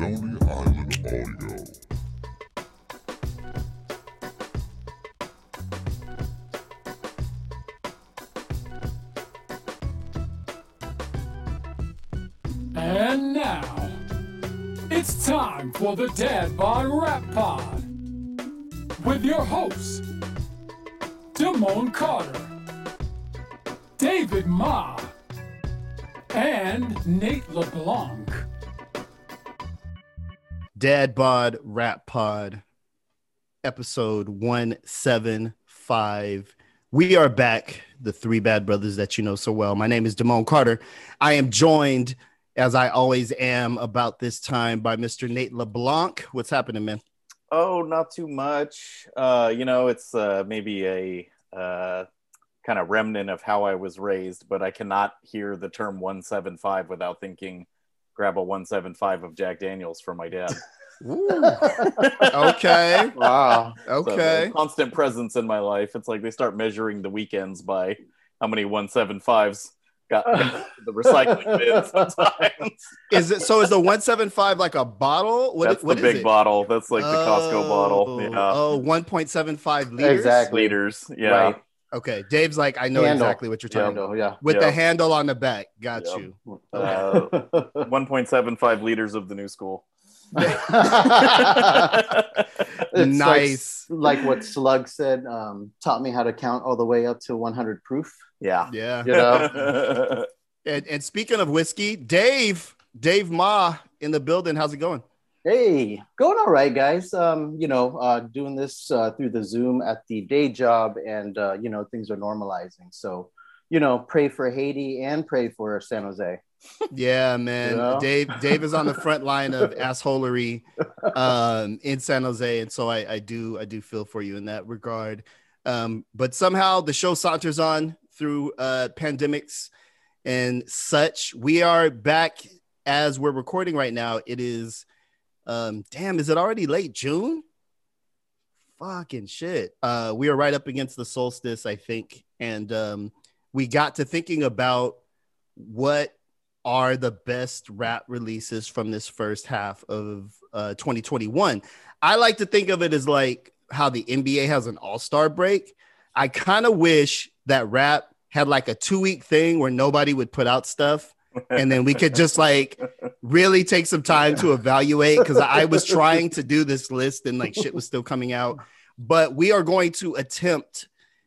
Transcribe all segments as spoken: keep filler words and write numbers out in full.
Stony Island Audio. And now, it's time for the Dad Bod Rap Pod with your hosts, Damone Carter, David Ma, and Nate LeBlanc. Dad Bod Rap Pod, episode one seventy-five. We are back, the three bad brothers that you know so well. My name is Damone Carter. I am joined, as I always am about this time, by Mister Nate LeBlanc. What's happening, man? Oh, not too much. Uh, you know, it's uh, maybe a uh, kind of remnant of how I was raised, but I cannot hear the term one seventy-five without thinking, grab a one seventy-five of Jack Daniels for my dad. Ooh. Okay. Wow. Okay. So, constant presence in my life. It's like they start measuring the weekends by how many one seventy-fives got the recycling bin sometimes. Is it so? Is the one seventy-five like a bottle? What, That's what the is big it? bottle. That's like the Costco Oh, bottle. Yeah. Oh, one point seven five liters. Exactly. Liters. Yeah. Right. Okay. Dave's like, I know Handle. exactly what you're talking about. Handle, yeah. With Yeah. the handle on the back. Got Yeah. you. Uh, one point seven five liters of the new school. It's Nice. Like, like what Slug said, um, taught me how to count all the way up to one hundred proof. Yeah. Yeah. You know? And, and speaking of whiskey, Dave, Dave Ma in the building. How's it going? Hey, going all right, guys. Um, you know, uh, doing this uh, through the Zoom at the day job, and uh, you know, things are normalizing. So, you know, pray for Haiti and pray for San Jose. Yeah, man. Yeah. Dave, Dave is on the front line of assholery um, in San Jose, and so I, I do, I do feel for you in that regard. Um, but somehow the show saunters on through uh, pandemics and such. We are back as we're recording right now. It is, um, damn, is it already late June? Fucking shit. Uh, we are right up against the solstice, I think, and um, we got to thinking about what are the best rap releases from this first half of uh, twenty twenty-one. I like to think of it as like how the N B A has an all-star break. I kind of wish that rap had like a two-week thing where nobody would put out stuff, and then we could just like really take some time to evaluate, because I was trying to do this list and like shit was still coming out. But we are going to attempt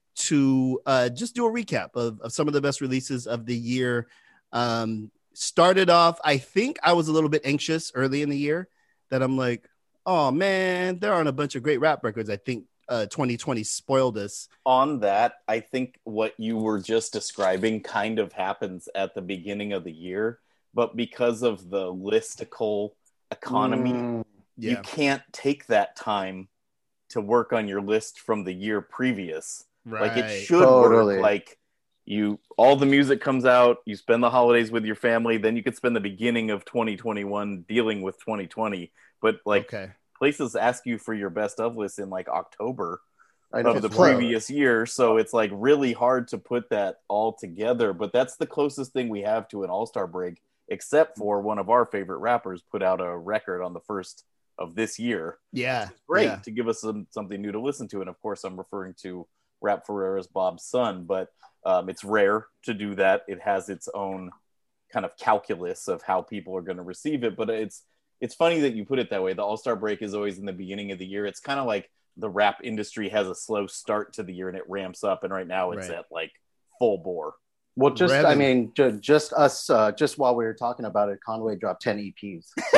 to uh, just do a recap of, of some of the best releases of the year. Um, started off, I think I was a little bit anxious early in the year that I'm like, oh man, there aren't a bunch of great rap records. I think uh, twenty twenty spoiled us. On that, I think what you were just describing kind of happens at the beginning of the year, but because of the listicle economy, Mm, Yeah. you can't take that time to work on your list from the year previous. Like it should Totally. work like you all the music comes out, you spend the holidays with your family, then you could spend the beginning of twenty twenty-one dealing with twenty twenty. But like okay. places ask you for your best of list in like October I know. of the Plus- previous year, so it's like really hard to put that all together. But that's the closest thing we have to an all-star break, except for one of our favorite rappers put out a record on the first of this year. Yeah. Great Yeah. to give us some, something new to listen to. And of course, I'm referring to Rap Ferreira's Bob's Son, but um, it's rare to do that. It has its own kind of calculus of how people are going to receive it. But it's it's funny that you put it that way. The All-Star break is always in the beginning of the year. It's kind of like the rap industry has a slow start to the year and it ramps up. And right now it's Right. at like full bore. Well, just I Revving. mean, ju- just us. Uh, just while we were talking about it, Conway dropped ten E Ps. So,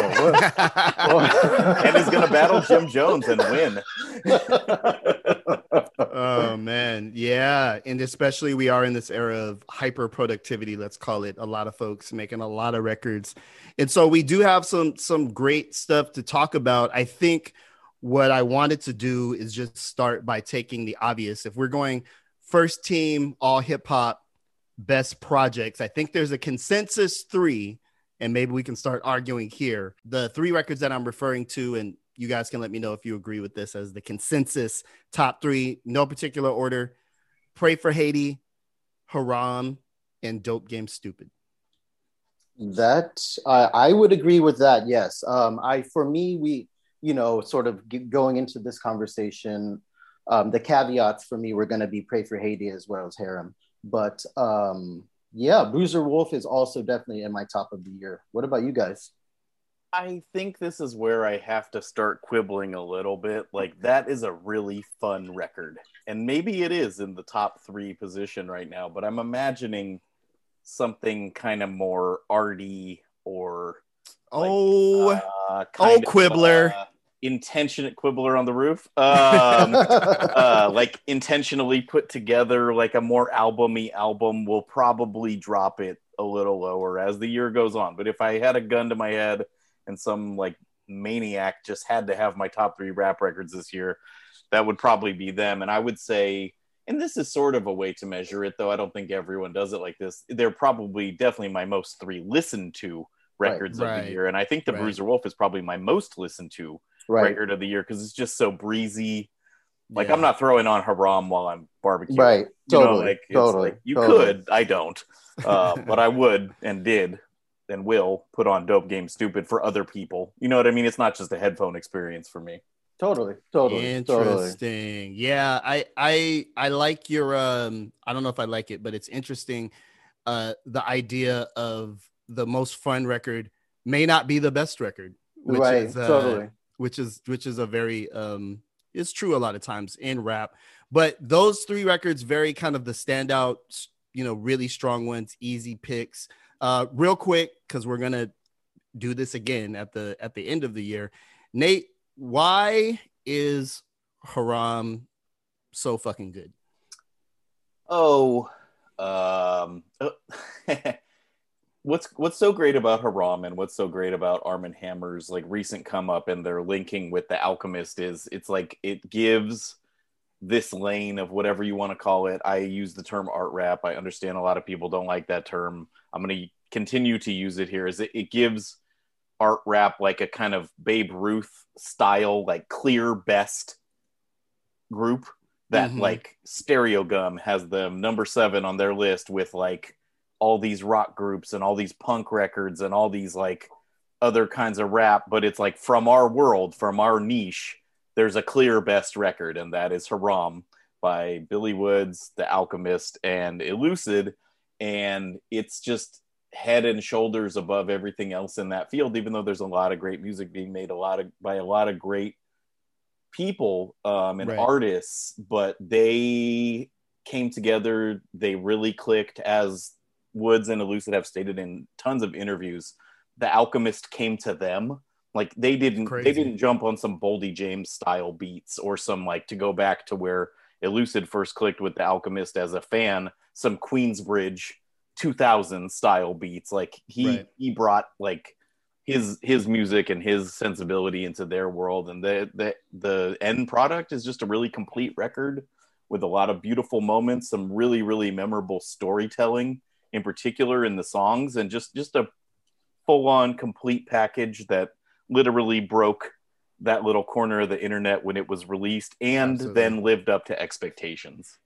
And is going to battle Jim Jones and win. Oh man, yeah, and especially we are in this era of hyper productivity, let's call it. A lot of folks making a lot of records, and so we do have some some great stuff to talk about. I think what I wanted to do is just start by taking the obvious. If we're going first team all hip hop best projects, I think there's a consensus three, and maybe we can start arguing here. The three records that I'm referring to, and you guys can let me know if you agree with this as the consensus top three, no particular order: Pray for Haiti, Haram, and Dope Game Stupid. That uh, I would agree with that. Yes. Um, I for me, we you know sort of g- going into this conversation, um, the caveats for me were going to be Pray for Haiti as well as Harem. But um, yeah, Bruiser Wolf is also definitely in my top of the year. What about you guys? I think this is where I have to start quibbling a little bit. Like, that is a really fun record. And maybe it is in the top three position right now, but I'm imagining something kind of more arty or like, Oh, uh, oh, kind Quibbler. of, uh, intentionate Quibbler on the roof. Um, uh, like intentionally put together like a more albumy album will probably drop it a little lower as the year goes on. But if I had a gun to my head and some like maniac just had to have my top three rap records this year, that would probably be them. And I would say, and this is sort of a way to measure it, though I don't think everyone does it like this, they're probably definitely my most three listened to records Right, of right, the year. And I think the right. Bruiser Wolf is probably my most listened to Right. record of the year because it's just so breezy. Like, Yeah. I'm not throwing on Haram while I'm barbecuing. Right. You know, Totally. like, it's Totally. like you Totally. could, I don't. Uh, but I would and did and will put on Dope Game Stupid for other people. You know what I mean? It's not just a headphone experience for me. Totally. Totally. Totally. Interesting. Yeah, I I I like your um I don't know if I like it, but it's interesting. Uh the idea of the most fun record may not be the best record, which Right. is uh, Totally. which is which is a very um it's true a lot of times in rap. But those three records very kind of the standout, you know, really strong ones, easy picks. Uh real quick, because we're gonna do this again at the at the end of the year. Nate, why is Haram so fucking good? Oh, um, what's what's so great about Haram and what's so great about Arm and Hammer's like recent come up and their linking with The Alchemist is it's like it gives this lane of whatever you want to call it. I use the term art rap. I understand a lot of people don't like that term. I'm going to continue to use it here. Is it, it gives art rap like a kind of Babe Ruth style, like clear best group that Mhm. like Stereo Gum has them number seven on their list with like all these rock groups and all these punk records and all these like other kinds of rap, but it's like from our world, from our niche, there's a clear best record, and that is Haram by Billy Woods, The Alchemist, and Elucid. And it's just head and shoulders above everything else in that field, even though there's a lot of great music being made a lot of by a lot of great people um, and Right. artists, but they came together. They really clicked, as Woods and Elucid have stated in tons of interviews. The Alchemist came to them. Like they didn't, Crazy. they didn't jump on some Boldy James style beats or some like to go back to where Elucid first clicked with The Alchemist as a fan, some Queensbridge two thousand style beats. Like he Right. he brought like his his music and his sensibility into their world, and the the the end product is just a really complete record with a lot of beautiful moments, some really really memorable storytelling in particular in the songs, and just just a full on complete package that literally broke that little corner of the internet when it was released and Absolutely. then lived up to expectations.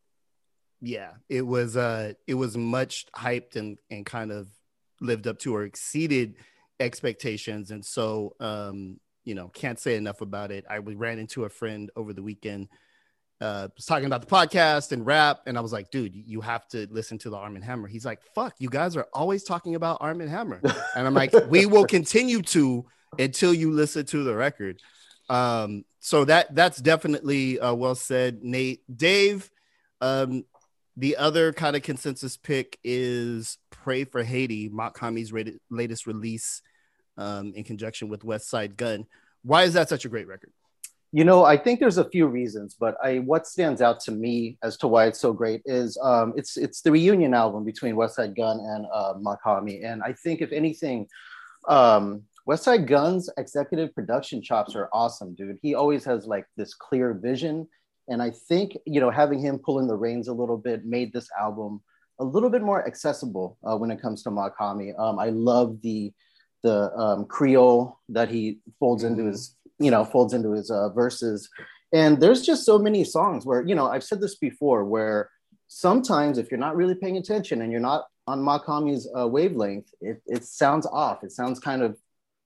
Yeah, it was uh it was much hyped and and kind of lived up to or exceeded expectations. And so um you know, can't say enough about it. I ran into a friend over the weekend, uh was talking about the podcast and rap, and I was like, dude, you have to listen to the Arm and Hammer. He's like, fuck, you guys are always talking about Arm and Hammer. And I'm like, we will continue to until you listen to the record. Um so that that's definitely uh well said, Nate. Dave, um the other kind of consensus pick is Pray for Haiti, Mock Hami's rated, latest release um, in conjunction with West Side Gun. Why is that such a great record? You know, I think there's a few reasons, but I what stands out to me as to why it's so great is um, it's it's the reunion album between West Side Gun and uh, Makami. And I think if anything, um, West Side Gun's executive production chops are awesome, dude. He always has like this clear vision. And I think, you know, having him pull in the reins a little bit made this album a little bit more accessible uh, when it comes to Makami. Um, I love the the um, Creole that he folds into his, you know, folds into his uh, verses. And there's just so many songs where, you know, I've said this before, where sometimes if you're not really paying attention and you're not on Makami's uh, wavelength, it it sounds off. It sounds kind of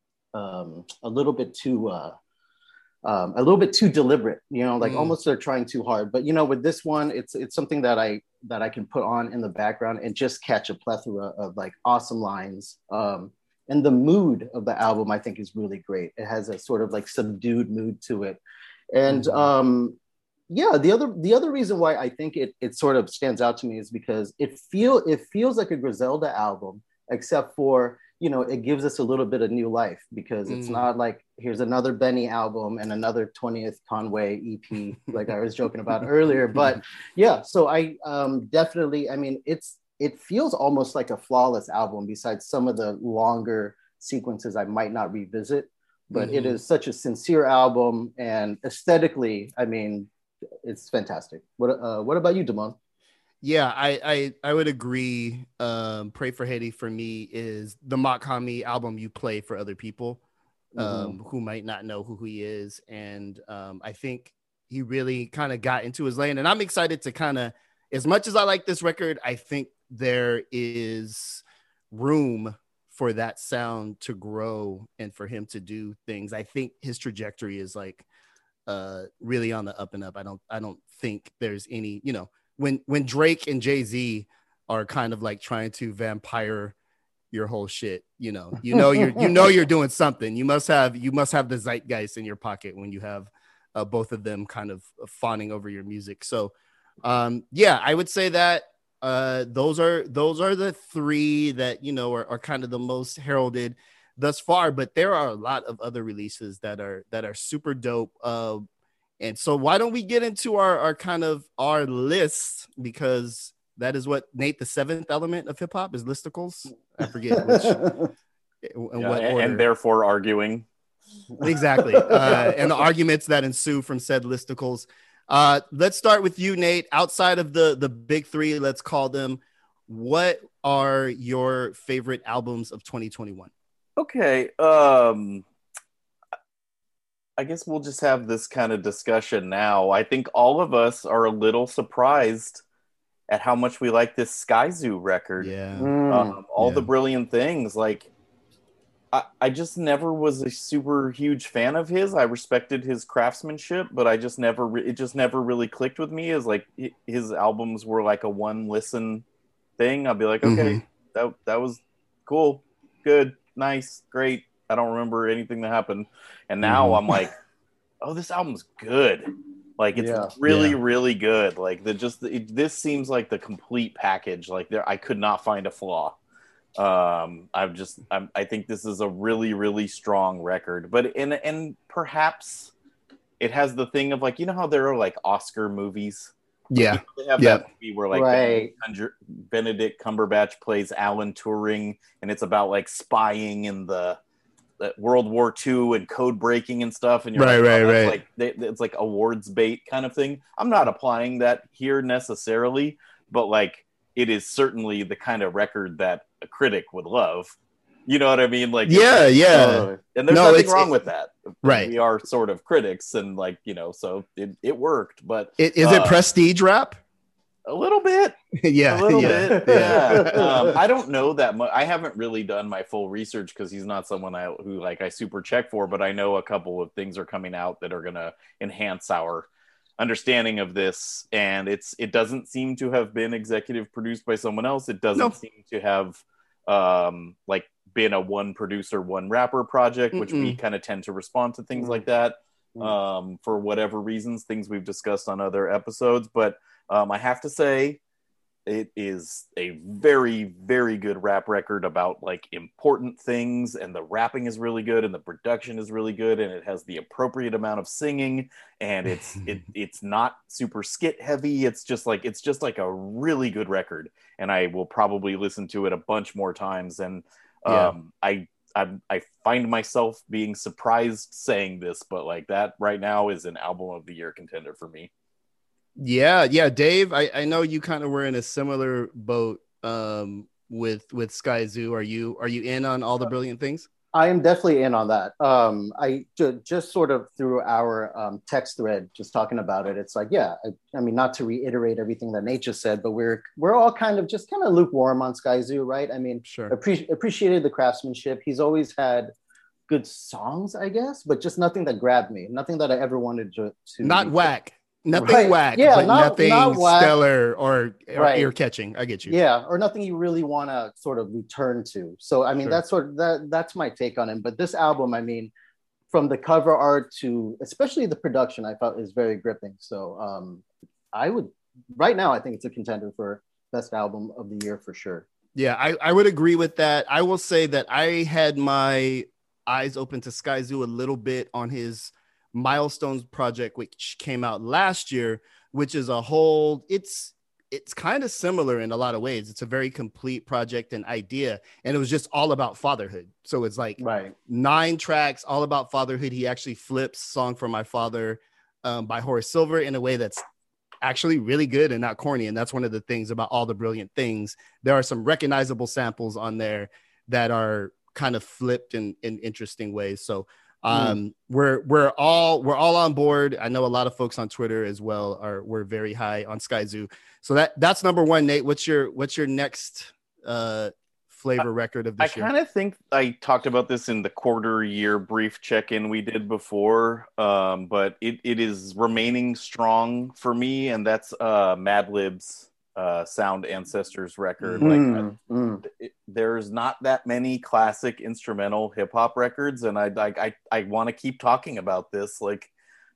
um, a little bit too uh, um, a little bit too deliberate. You know, like Mm. almost they're trying too hard. But you know, with this one, it's it's something that I that I can put on in the background and just catch a plethora of like awesome lines. Um, and the mood of the album, I think, is really great. It has a sort of like subdued mood to it, and Mhm. um, yeah, the other the other reason why I think it it sort of stands out to me is because it feel it feels like a Griselda album, except for, you know, it gives us a little bit of new life, because it's Mm. not like here's another Benny album and another twentieth Conway E P like I was joking about earlier. But yeah, so I um, definitely, I mean, it's it feels almost like a flawless album besides some of the longer sequences I might not revisit. But it Mhm. is such a sincere album, and aesthetically, I mean, it's fantastic. What uh, what about you, Damon? Yeah, I, I I would agree. Um, Pray for Haiti for me is the Makami album you play for other people um, who might not know who he is, and um, I think he really kind of got into his lane. And I'm excited to kind of, as much as I like this record, I think there is room for that sound to grow and for him to do things. I think his trajectory is like uh, really on the up and up. I don't I don't think there's any, you know. When when Drake and Jay-Z are kind of like trying to vampire your whole shit, you know, you know you're you know you're doing something. You must have you must have the zeitgeist in your pocket when you have uh, both of them kind of fawning over your music. So um, yeah, I would say that uh, those are those are the three that, you know, are, are kind of the most heralded thus far. But there are a lot of other releases that are that are super dope. Uh, And so why don't we get into our, our kind of our list, because that is what, Nate, the seventh element of hip hop is listicles. I forget which in Yeah, what and, order. and therefore arguing. Exactly. Uh, and the arguments that ensue from said listicles. Uh, let's start with you, Nate. Outside of the the big three, let's call them. What are your favorite albums of twenty twenty-one? Okay. Um, I guess we'll just have this kind of discussion now. I think all of us are a little surprised at how much we like this Sky Zoo record. Yeah. Mm. Um, all Yeah. the brilliant things. Like, I, I just never was a super huge fan of his. I respected his craftsmanship, but I just never, re- it just never really clicked with me. As like hi- his albums were like a one listen thing. I'd be like, okay, Mhm. that that was cool, good, nice, great. I don't remember anything that happened. And now Mhm. I'm like, oh, this album's good. Like, it's Yeah. really, Yeah. really good. Like, the just it, this seems like the complete package. Like, there, I could not find a flaw. Um, I'm just, I'm, I think this is a really, really strong record. But and and perhaps it has the thing of like, you know how there are like Oscar movies. Yeah. You know, they have Yeah. that movie where like Right. Benedict, Benedict Cumberbatch plays Alan Turing, and it's about like spying in the, the World War Two and code breaking and stuff. And you're Right, like, right, oh, that's right. like they, it's like awards bait kind of thing. I'm not applying that here necessarily, but like it is certainly the kind of record that a critic would love. You know what I mean? Like, Yeah, it's- yeah. Totally. and there's No, nothing it's- wrong it- with that. Right. We are sort of critics, and like, you know, so it, it worked, but It, is it Uh, prestige rap? a little bit. Yeah. A little yeah. bit, yeah. um, I don't know that much. I haven't really done my full research because he's not someone I who like I super check for. But I know a couple of things are coming out that are going to enhance our understanding of this. And it's it doesn't seem to have been executive produced by someone else. It doesn't No. seem to have um, like been a one producer, one rapper project, which we Mm-mm. kind of tend to respond to things Mm. like that Mm. um, for whatever reasons, things we've discussed on other episodes. But um, I have to say, it is a very, very good rap record about like important things, and the rapping is really good, and the production is really good, and it has the appropriate amount of singing, and it's it it's not super skit heavy. It's just like it's just like a really good record, and I will probably listen to it a bunch more times. And Yeah. um, I. I I find myself being surprised saying this, but like that right now is an album of the year contender for me. Yeah, yeah, Dave. I, I know you kind of were in a similar boat um, with with Sky Zoo. Are you are you in on all the brilliant things? I am definitely in on that. Um, I ju- just sort of through our um, text thread, just talking about it. It's like, yeah, I, I mean, not to reiterate everything that Nate just said, but we're we're all kind of just kind of lukewarm on Sky Zoo, right? I mean, Sure. appre- appreciated the craftsmanship. He's always had good songs, I guess, but just nothing that grabbed me. Nothing that I ever wanted to. to Not be- whack. Nothing Right. whack, Yeah, but not- nothing not whack. stellar or, or Right. ear catching. I get you. Yeah, or nothing you really want to sort of return to. So I mean, Sure. that's sort of that. That's my take on it. But this album, I mean, from the cover art to especially the production, I felt is very gripping. So um, I would right now, I think it's a contender for best album of the year for sure. Yeah, I, I would agree with that. I will say that I had my eyes open to Sky Zoo a little bit on his Milestones project, which came out last year, which is a whole, it's it's kind of similar in a lot of ways. It's a very complete project and idea, and it was just all about fatherhood. So it's like Right. nine tracks, all about fatherhood. He actually flips Song for My Father um, by Horace Silver in a way that's actually really good and not corny. And that's one of the things about All the Brilliant Things. There are some recognizable samples on there that are kind of flipped in, in interesting ways. So um, mm. we're we're all we're all on board. I know a lot of folks on Twitter as well are we're very high on Sky Zoo. So that that's number one. Nate, what's your what's your next uh, flavor record of this I year? I kind of think I talked about this in the quarter year brief check-in we did before, um, but it, it is remaining strong for me, and that's uh, Madlib's uh, Sound Ancestors record. Mm, like I, mm. it, there's not that many classic instrumental hip-hop records, and I I I, I want to keep talking about this. Like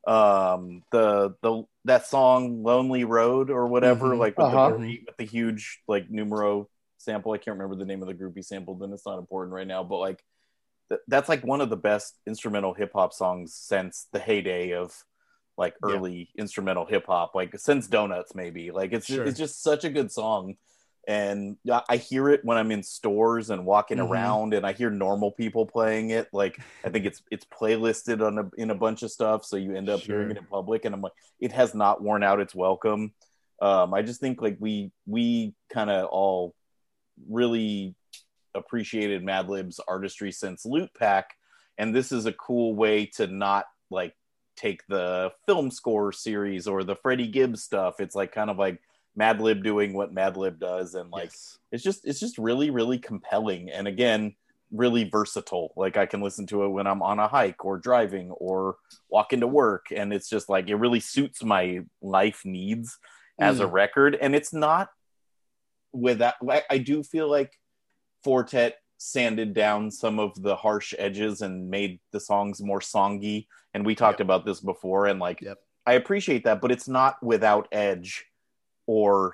um, the the that song "Lonely Road" or whatever, Mm-hmm. like with Uh-huh. the very, with the huge like numero sample. I can't remember the name of the group he sampled, and it's not important right now, but like th- that's like one of the best instrumental hip-hop songs since the heyday of like early yeah. instrumental hip-hop, like since Donuts maybe. Like it's Sure. it's just such a good song, and I hear it when I'm in stores and walking Mm-hmm. around, and I hear normal people playing it. Like I think it's it's playlisted on a, in a bunch of stuff, so you end up Sure. hearing it in public, and I'm like, it has not worn out its welcome. um I just think like we we kind of all really appreciated Madlib's artistry since Loot Pack, and this is a cool way to not like take the film score series or the Freddie Gibbs stuff. It's like kind of like Madlib doing what Madlib does, and like Yes. it's just it's just really really compelling, and again really versatile. Like I can listen to it when I'm on a hike or driving or walking to work, and it's just like it really suits my life needs as Mm. a record. And it's not with that, I, I do feel like Fortet sanded down some of the harsh edges and made the songs more songy, and we talked Yep. about this before, and like Yep. I appreciate that, but it's not without edge or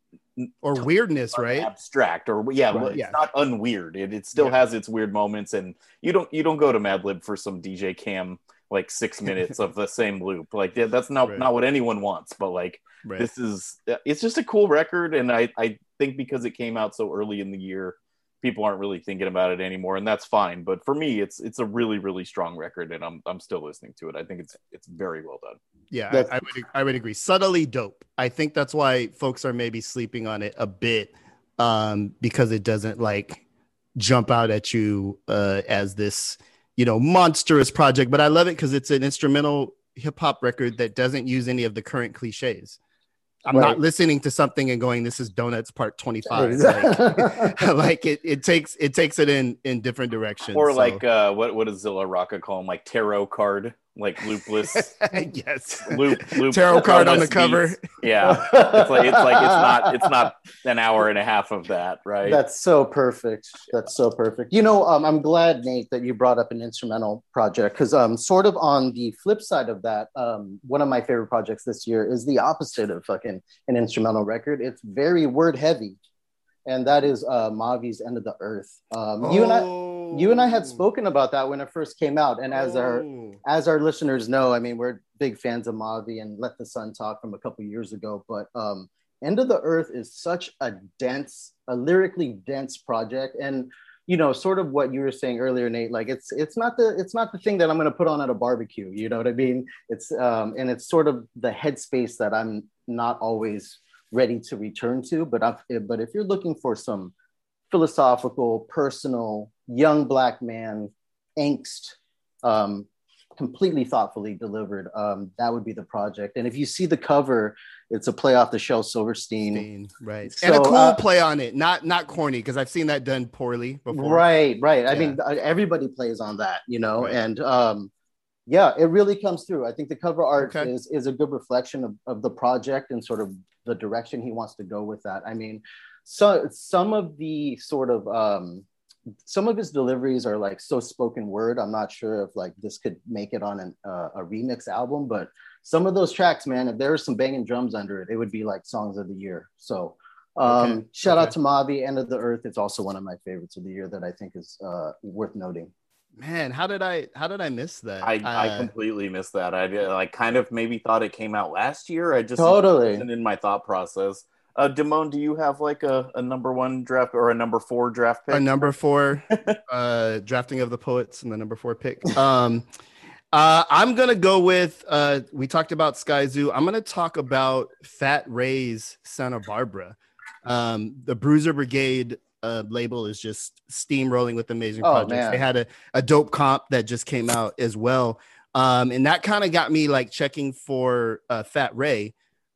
Or weirdness, right? abstract, or yeah, Right. it's Yeah. not unweird. It, it still Yeah. has its weird moments, and you don't you don't go to Madlib for some D J Cam like six minutes of the same loop. Like yeah, that's not Right. not what anyone wants, but like Right. this is it's just a cool record, and I I think because it came out so early in the year, people aren't really thinking about it anymore, and that's fine. But for me, it's it's a really really strong record, and I'm I'm still listening to it. I think it's it's very well done. Yeah, That's- I, I would I would agree. Subtly dope. I think that's why folks are maybe sleeping on it a bit, um, because it doesn't like jump out at you uh, as this, you know, monstrous project. But I love it because it's an instrumental hip hop record that doesn't use any of the current cliches. I'm Right. not listening to something and going, "This is Donuts Part twenty-five." Like, like it, it takes it takes it in in different directions. Or so- like uh, what what does Zilla Rocca call them? Like tarot card, like loopless yes, loop loop tarot card on the loopless cover. beats. Yeah, it's like it's like it's not it's not an hour and a half of that, right? That's so perfect. That's so perfect. You know, um, I'm glad, Nate, that you brought up an instrumental project, because um, sort of on the flip side of that, um, one of my favorite projects this year is the opposite of fucking an instrumental record. It's very word heavy, and that is uh, Mavi's "End of the Earth." Um, You and I, you and I had spoken about that when it first came out, and as our Oh. as our listeners know, I mean, we're big fans of Mavi and Let the Sun Talk from a couple years ago. But um, End of the Earth is such a dense, a lyrically dense project. And, you know, sort of what you were saying earlier, Nate, like it's it's not the it's not the thing that I'm going to put on at a barbecue. You know what I mean? It's um, and it's sort of the headspace that I'm not always ready to return to. But I've, but if you're looking for some philosophical, personal, young black man angst, um, completely thoughtfully delivered. Um, that would be the project. And if you see the cover, it's a play off the Shel Silverstein, Steen, right? So, and a cool uh, play on it, not not corny, because I've seen that done poorly before. right, right. I Yeah. mean, everybody plays on that, you know, Right. and um, yeah, it really comes through. I think the cover art Okay. is is a good reflection of, of the project and sort of the direction he wants to go with that. I mean, so some of the sort of um, some of his deliveries are like so spoken word. I'm not sure if like this could make it on an, uh, a remix album, but some of those tracks, man, if there was some banging drums under it, it would be like songs of the year. So um, Okay. shout Okay. out to Mavi, End of the Earth. It's also one of my favorites of the year that I think is uh, worth noting. Man, how did I how did I miss that? I, I Uh, completely missed that. I did, like kind of maybe thought it came out last year. I just Totally. wasn't in my thought process. Uh, Damone, do you have like a, a number one draft or a number four draft pick? a number four uh drafting of the poets and the number four pick. Um uh I'm gonna go with uh we talked about Sky Zoo. I'm gonna talk about Fat Ray's Santa Barbara. Um the Bruiser Brigade uh label is just steamrolling with amazing Oh, projects. man. They had a, a dope comp that just came out as well. Um and that kind of got me like checking for uh Fat Ray.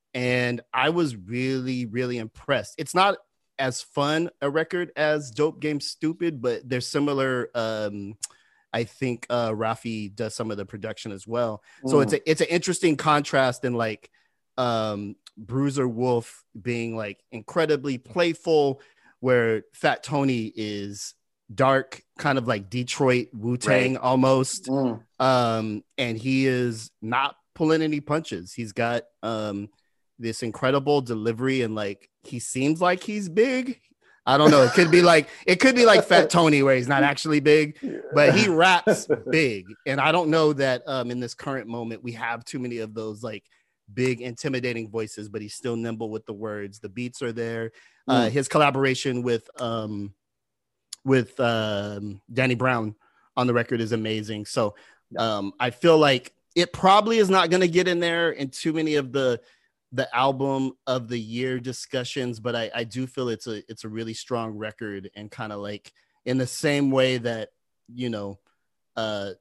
And I was really, really impressed. It's not as fun a record as Dope Game Stupid, but they're similar. Um, I think uh, Rafi does some of the production as well. So Mm. it's a it's an interesting contrast in like um, Bruiser Wolf being like incredibly playful, where Fat Tony is dark, kind of like Detroit Wu-Tang Right. almost. Mm. Um, and he is not pulling any punches. He's got um, this incredible delivery, and like he seems like he's big. I don't know. It could be like it could be like Fat Tony, where he's not actually big, but he raps big. And I don't know that um, in this current moment we have too many of those like big, intimidating voices. But he's still nimble with the words. The beats are there. Uh, Mm. his collaboration with um, with um, Danny Brown on the record is amazing. So um, I feel like it probably is not going to get in there in too many of the the album of the year discussions, but I, I do feel it's a it's a really strong record, and kind of like in the same way that, you know, uh,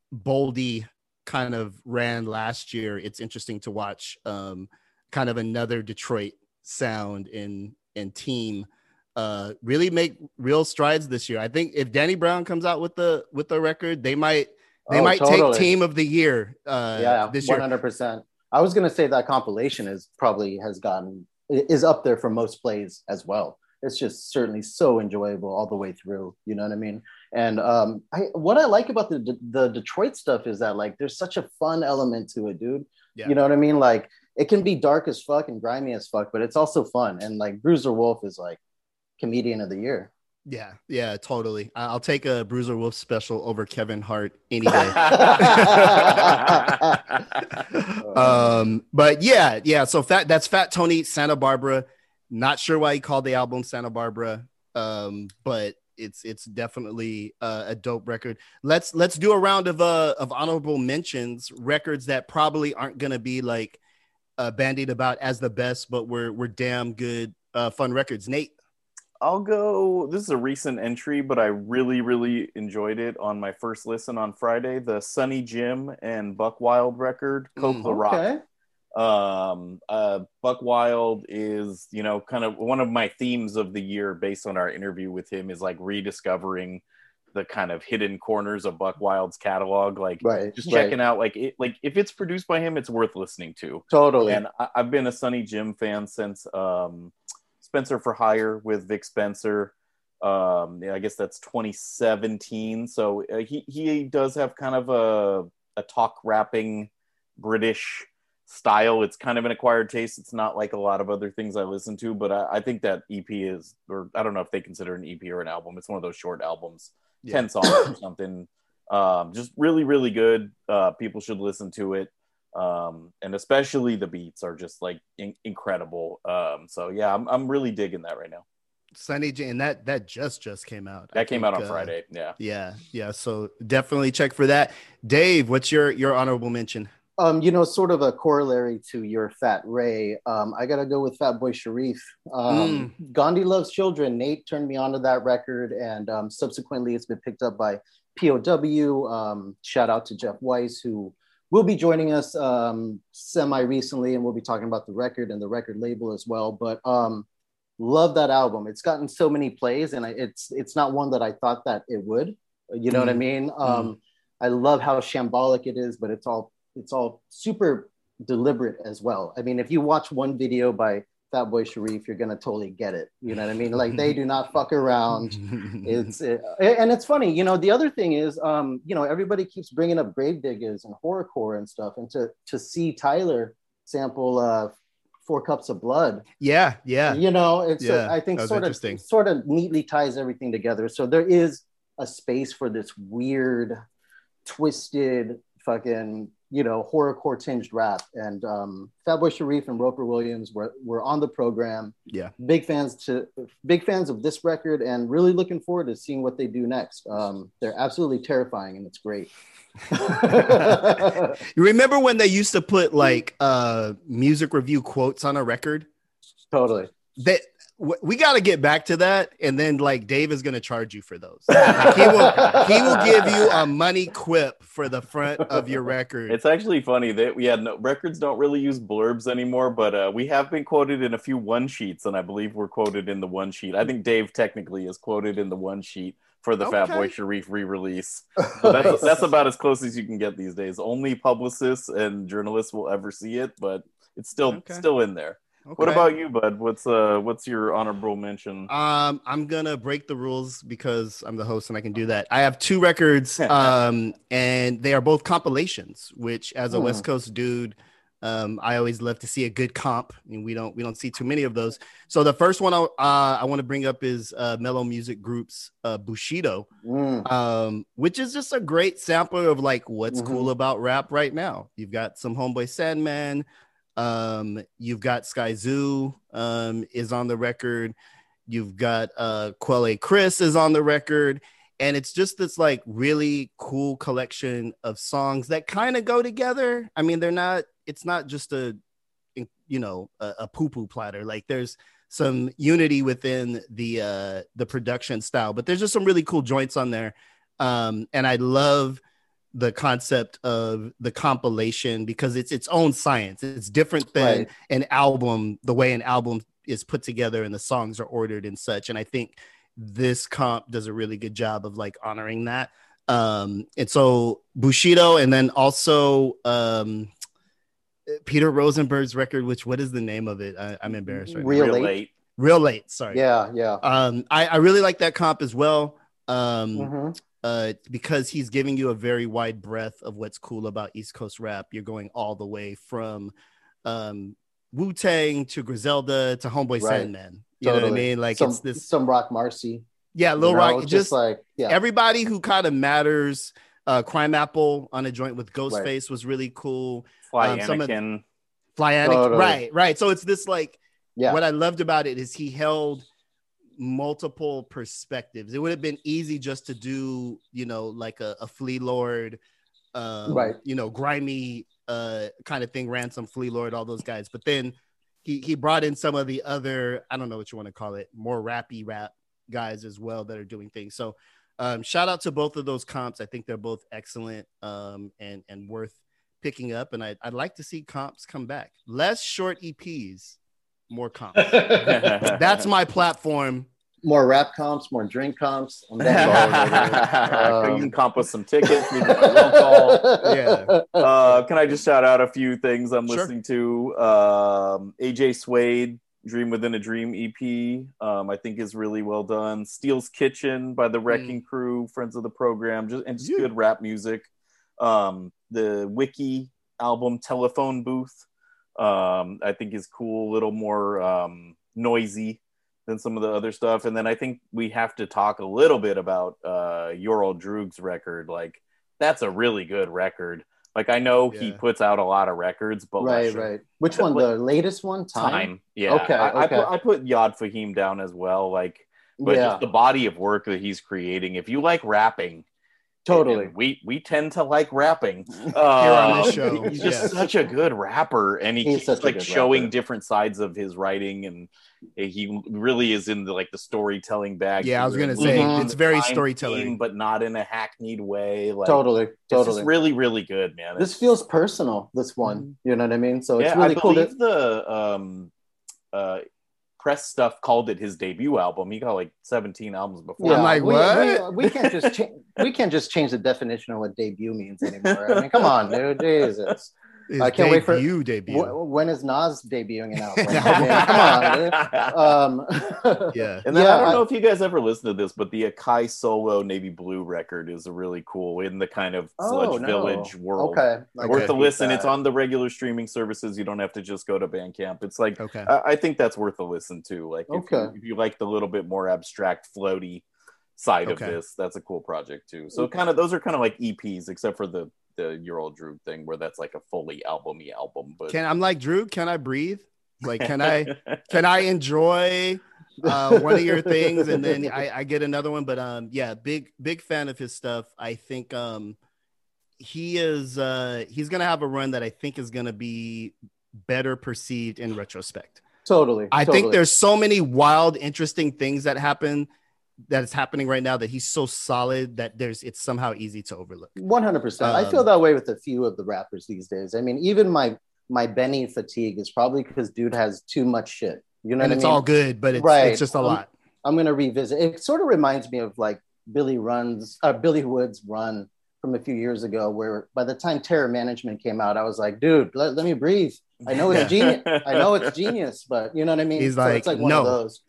Boldy kind of ran last year. It's interesting to watch um, kind of another Detroit sound in in Team uh, really make real strides this year. I think if Danny Brown comes out with the with the record, they might they Oh, might totally. take Team of the Year uh, yeah, this one year. hundred percent. I was gonna say that compilation is probably has gotten is up there for most plays as well. It's just certainly so enjoyable all the way through. You know what I mean? And um, I what I like about the the Detroit stuff is that like there's such a fun element to it, dude. Yeah. You know what I mean? Like it can be dark as fuck and grimy as fuck, but it's also fun. And like Bruiser Wolf is like comedian of the year. Yeah, yeah, totally. I- I'll take a Bruiser Wolf special over Kevin Hart any day. um, but yeah, yeah. So fat that's Fat Tony, Santa Barbara. Not sure why he called the album Santa Barbara, um, but it's it's definitely uh, a dope record. Let's let's do a round of uh of honorable mentions, records that probably aren't gonna be like uh, bandied about as the best, but we're we're damn good, uh, fun records. Nate. I'll go. This is a recent entry, but I really, really enjoyed it on my first listen on Friday. The Sunny Jim and Buck Wild record, Coke Mm, the Rock. Okay. Um, uh, Buck Wild is, you know, kind of one of my themes of the year based on our interview with him is like rediscovering the kind of hidden corners of Buck Wild's catalog. Like Right. just right. checking out, like it, like if it's produced by him, it's worth listening to. Totally. And I, I've been a Sunny Jim fan since um, Spencer for Hire with Vic Spencer. Um, yeah, I guess that's twenty seventeen. So uh, he he does have kind of a a talk rapping British style. It's kind of an acquired taste. It's not like a lot of other things I listen to, but I, I think that E P is, or I don't know if they consider an E P or an album. It's one of those short albums, Yeah. ten songs or something. Um, just really, really good. Uh, people should listen to it. Um, and especially the beats are just like in- incredible. Um, so yeah, I'm, I'm really digging that right now. Sunny J, and that that just just came out. I That came out think, on uh, Friday. Yeah. Yeah, yeah. So definitely check for that. Dave, what's your your honorable mention? Um, you know, sort of a corollary to your Fat Ray. Um, I gotta go with Fat Boy Sharif. Um, Mm. Gandhi Loves Children. Nate turned me onto that record, and um, subsequently, it's been picked up by P O W. Um, shout out to Jeff Weiss, who will be joining us um, semi recently, and we'll be talking about the record and the record label as well. But um, love that album. It's gotten so many plays, and I, it's it's not one that I thought that it would. You know Mm. what I mean? Um, I love how shambolic it is, but it's all it's all super deliberate as well. I mean, if you watch one video by Fat Boy Sharif, you're gonna totally get it. You know what I mean? Like they do not fuck around. It's it, and it's funny. You know, the other thing is, um, you know, everybody keeps bringing up Gravediggers and horrorcore and stuff, and to to see Tyler sample uh, Four Cups of Blood. yeah, yeah. You know, it's Yeah, uh, I think that was sort of interesting. sort of neatly ties everything together. So there is a space for this weird, twisted, fucking, you know, horrorcore tinged rap. And um, Fatboy Sharif and Roper Williams were were on the program. Yeah. Big fans to big fans of this record, and really looking forward to seeing what they do next. Um, they're absolutely terrifying, and it's great. You remember when they used to put like uh music review quotes on a record? Totally. That w- we got to get back to that, and then like Dave is going to charge you for those. Like, he will he will give you a money quip for the front of your record. It's actually funny that we had no records don't really use blurbs anymore, but uh, we have been quoted in a few one sheets, and I believe we're quoted in the one sheet. I think Dave technically is quoted in the one sheet for the Okay. Fatboy Sharif re-release. So that's that's about as close as you can get these days. Only publicists and journalists will ever see it, but it's still Okay. still in there. Okay. What about you, bud? What's uh what's your honorable mention? Um, I'm gonna break the rules because I'm the host and I can do that. I have two records, um, and they are both compilations. Which, as a Hmm. West Coast dude, um, I always love to see a good comp, and we don't we don't see too many of those. So the first one I, uh, I want to bring up is uh, Mellow Music Group's uh, Bushido, Mm. um, which is just a great sampler of like what's Mhm. cool about rap right now. You've got some Homeboy Sandman. Um, you've got Sky Zoo um, is on the record. You've got uh, Quelle Chris is on the record. And it's just this like really cool collection of songs that kind of go together. I mean, they're not, it's not just a, you know, a, a poo-poo platter. Like there's some unity within the uh, the production style, but there's just some really cool joints on there. Um, and I love the concept of the compilation because it's its own science. It's different than Right. an album, the way an album is put together and the songs are ordered and such. And I think this comp does a really good job of like honoring that. Um, and so Bushido, and then also um, Peter Rosenberg's record, which what is the name of it? I, I'm embarrassed right now. Real Real late. late. Real Late. Sorry. Yeah, yeah. Um, I, I really like that comp as well. Um, Mhm. uh, because he's giving you a very wide breadth of what's cool about East Coast rap. You're going all the way from um, Wu-Tang to Griselda to Homeboy Right. Sandman. You know what I Totally. mean? Like some, it's this, some Rock Marcy. yeah, Lil you know, Rock. just, Just like yeah. everybody who kind of matters. Uh, Crime Apple on a joint with Ghostface was really cool. Fly Um, some of- Anakin. Fly Anakin, Totally. right, right. So it's this like yeah. what I loved about it is he held multiple perspectives. It would have been easy just to do, you know, like a, a Flea Lord, um, Right. you know, grimy uh, kind of thing, Ransom, Flea Lord, all those guys. But then he he brought in some of the other, I don't know what you want to call it, more rappy rap guys as well that are doing things. So um, shout out to both of those comps. I think they're both excellent um, and and worth picking up. And I, I'd like to see comps come back. Less short E Ps, more comps. That's my platform. More rap comps, more drink comps. I'm down you Um, can comp with some tickets. Leave them on roll call. Yeah. Uh, can I just shout out a few things I'm Sure. listening to? Um, A J Suede, Dream Within a Dream E P, um, I think is really well done. Steel's Kitchen by the Wrecking Crew, friends of the program, just and just Yeah. good rap music. Um, the Wiki album Telephone Booth, um, I think is cool, a little more um, noisy than some of the other stuff. And then I think we have to talk a little bit about uh, Ural Droog's record. Like, that's a really good record. Like, I know he Yeah. puts out a lot of records, but right, like, right. Which one? The latest one? Time. time. Yeah. Okay, I, I, okay. put, I put Yad Fahim down as well. Like, but Yeah. just the body of work that he's creating. If you like rapping, Totally. And we we tend to like rapping. Here on Uh, this show. he's just Yes. such a good rapper, and he He's keeps such a like good showing rapper. different sides of his writing, and he really is in the like the storytelling bag. Yeah, I was here, gonna and say, leaning on it's the very time storytelling. theme, but not in a hackneyed way. Like, Totally, it's totally. just really, really good, man. This It's- feels personal. This one, you know what I mean? So it's yeah, really I cool. believe To, the um, uh, press stuff called it his debut album. He got like seventeen albums before. yeah, I'm like, we, what? We, we can't just cha- we can't just change the definition of what debut means anymore. I mean, come on, dude, Jesus. His I can't wait for- debut debut. W- when is Nas debuting an album? I mean, come on, dude. Um, Yeah. And then Yeah, I don't I- know if you guys ever listened to this, but the Akai solo Navy Blue record is really cool in the kind of Sludge Oh, no. Village world. Okay, I Worth gotta a keep listen. that. It's on the regular streaming services. You don't have to just go to Bandcamp. It's like Okay. I, I think that's worth a listen to. Like if, Okay. you, if you like the little bit more abstract, floaty side Okay. of this, that's a cool project too. So kind of those are kind of like E Ps, except for the the Your Old Drew thing, where that's like a fully albumy album. But Can I'm like Drew? Can I breathe? Like, can I can I enjoy uh, one of your things and then I, I get another one? But um, yeah, big big fan of his stuff. I think um, he is uh, he's gonna have a run that I think is gonna be better perceived in retrospect. Totally. I totally. think there's so many wild, interesting things that happen that is happening right now that he's so solid that there's it's somehow easy to overlook. one hundred percent. I Um, feel that way with a few of the rappers these days. I mean, even my my Benny fatigue is probably because dude has too much shit. You know And what it's I mean? all good, but it's Right. it's just a Um, lot. I'm gonna revisit. It sort of reminds me of like Billy Run's, uh, Billy Wood's run from a few years ago, where by the time Terror Management came out, I was like, dude, let, let me breathe. I know it's genius. I know it's genius, but you know what I mean? He's So like, it's like one no. of those.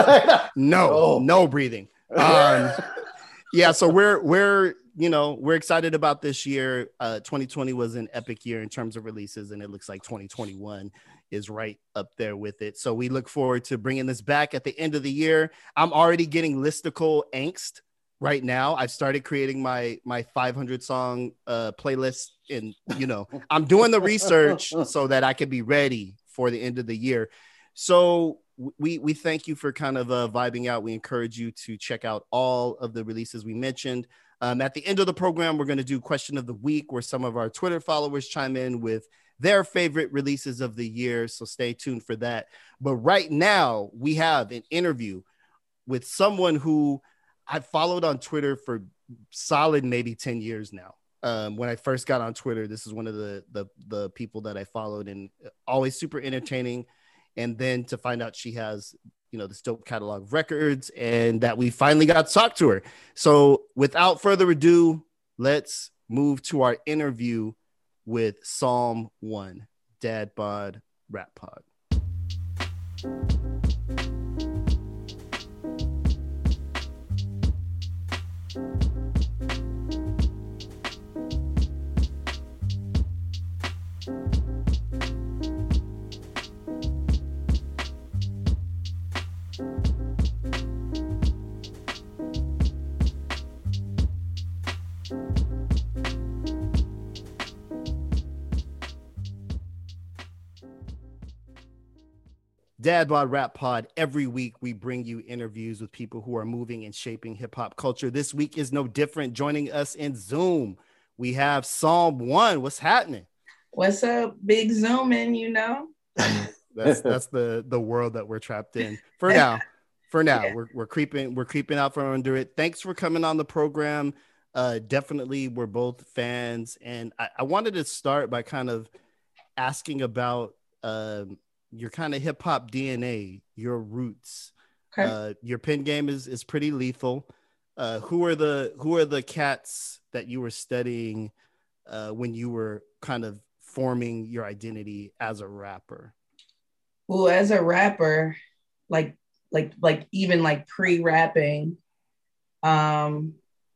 No, Oh. no breathing. Um, yeah, so we're we're you know we're excited about this year. Uh, twenty twenty was an epic year in terms of releases, and it looks like twenty twenty-one is right up there with it. So we look forward to bringing this back at the end of the year. I'm already getting listicle angst right now. I've started creating my my five hundred song uh, playlist, and you know I'm doing the research so that I can be ready for the end of the year. So we we thank you for kind of uh, vibing out. We encourage you to check out all of the releases we mentioned. Um, at the end of the program, we're going to do question of the week, where some of our Twitter followers chime in with their favorite releases of the year. So stay tuned for that. But right now, we have an interview with someone who I've followed on Twitter for solid maybe ten years now. Um, when I first got on Twitter, this is one of the, the the people that I followed, and always super entertaining. And then to find out she has, you know, this dope catalog of records, and that we finally got to talk to her. So without further ado, let's move to our interview with Psalm One, Dad Bod Rap Pod. Dad Bod Rap Pod. Every week we bring you interviews with people who are moving and shaping hip hop culture. This week is no different. Joining us in Zoom, we have Psalm One. What's happening? What's up, big zooming, you know? That's that's the the world that we're trapped in for now. For now, Yeah. we're we're creeping we're creeping out from under it. Thanks for coming on the program. Uh, definitely, we're both fans, and I, I wanted to start by kind of asking about um, your kind of hip hop D N A, your roots. Okay. Uh, your pen game is is pretty lethal. Uh, who are the who are the cats that you were studying uh, when you were kind of forming your identity as a rapper? Well, as a rapper, like like like even like pre-rapping, um,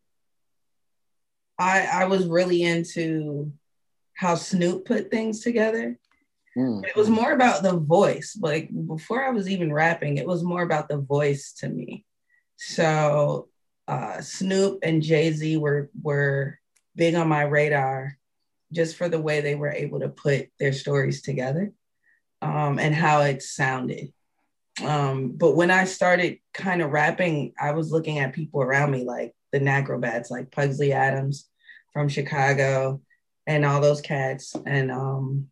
I I was really into how Snoop put things together. Mm. It was more about the voice. Like before I was even rapping, it was more about the voice to me. So uh, Snoop and Jay-Z were were big on my radar just for the way they were able to put their stories together um, and how it sounded. Um, but when I started kind of rapping, I was looking at people around me, like the Necrobats, like Pugsley Adams from Chicago and all those cats. And um,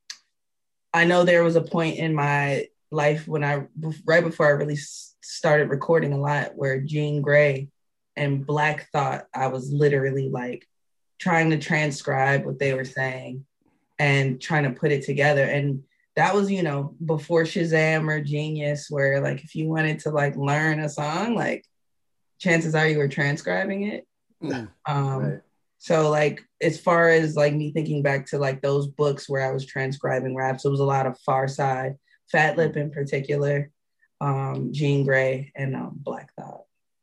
I know there was a point in my life when I, right before I really started recording a lot, where Jean Grae and Black Thought, I was literally like trying to transcribe what they were saying and trying to put it together. And that was, you know, before Shazam or Genius, where like if you wanted to like learn a song, like chances are you were transcribing it. Mm. Um, Right. So like as far as like me thinking back to like those books where I was transcribing raps, it was a lot of Far Side, Fat Lip in particular, um, Jean Grae, and um, Black Thought.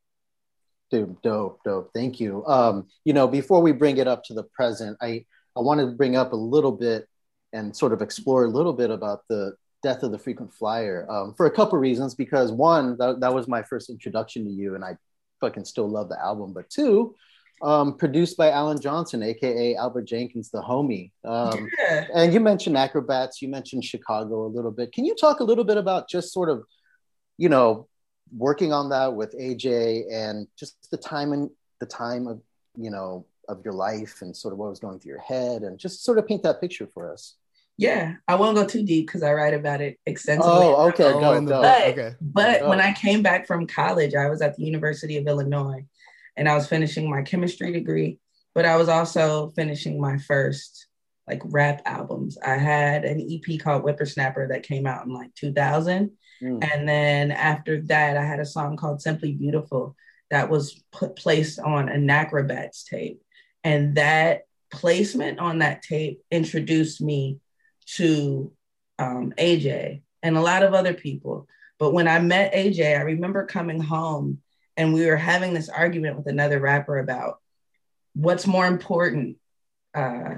Dude, dope, dope. Thank you. Um, you know, before we bring it up to the present, I, I wanted to bring up a little bit and sort of explore a little bit about the Death of the Frequent Flyer um, for a couple reasons. Because one, that, that was my first introduction to you, and I fucking still love the album. But two, um, produced by Alan Johnson, aka Albert Jenkins, the homie. Um, Yeah. and you mentioned Acrobats, you mentioned Chicago a little bit. Can you talk a little bit about just sort of, you know, working on that with A J and just the time and the time of, you know, of your life and sort of what was going through your head, and just sort of paint that picture for us? Yeah, I won't go too deep because I write about it extensively. Oh, okay, Oh, go, in the go. book. But, Okay. but Go. when I came back from college, I was at the University of Illinois and I was finishing my chemistry degree, but I was also finishing my first like rap albums. I had an E P called Whippersnapper that came out in like two thousand. Mm. And then after that, I had a song called Simply Beautiful that was put placed on a Necrobats tape. And that placement on that tape introduced me to um, A J and a lot of other people. But when I met A J, I remember coming home and we were having this argument with another rapper about what's more important, uh,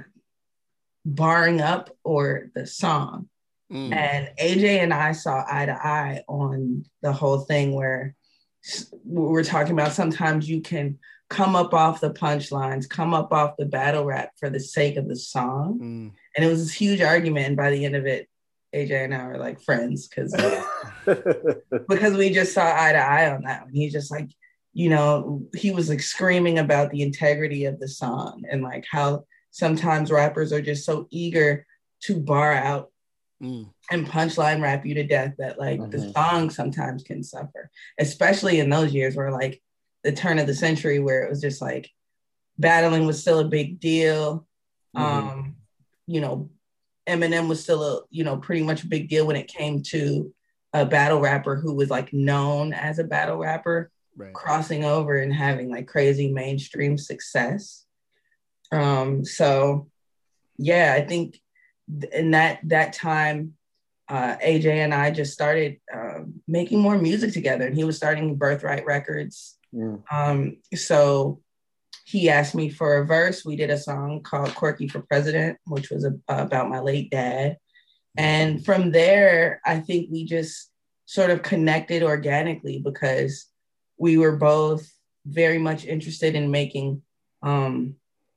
barring up or the song. Mm. And A J and I saw eye to eye on the whole thing where we're talking about sometimes you can come up off the punchlines, come up off the battle rap for the sake of the song. Mm. And it was this huge argument. And by the end of it, A J and I were like friends because because we just saw eye to eye on that one. He's just like, you know, he was like screaming about the integrity of the song and like how sometimes rappers are just so eager to bar out Mm. and punchline rap you to death that like Mhm. the song sometimes can suffer, especially in those years where like the turn of the century where it was just like battling was still a big deal. Mhm. Um, you know, Eminem was still a, you know, pretty much a big deal when it came to a battle rapper who was like known as a battle rapper, Right. crossing over and having like crazy mainstream success. Um, so yeah, I think in that that time, uh, A J and I just started uh, making more music together, and he was starting Birthright Records. Mm. Um, so he asked me for a verse. We did a song called Quirky for President, which was a, about my late dad. And from there, I think we just sort of connected organically because we were both very much interested in making um,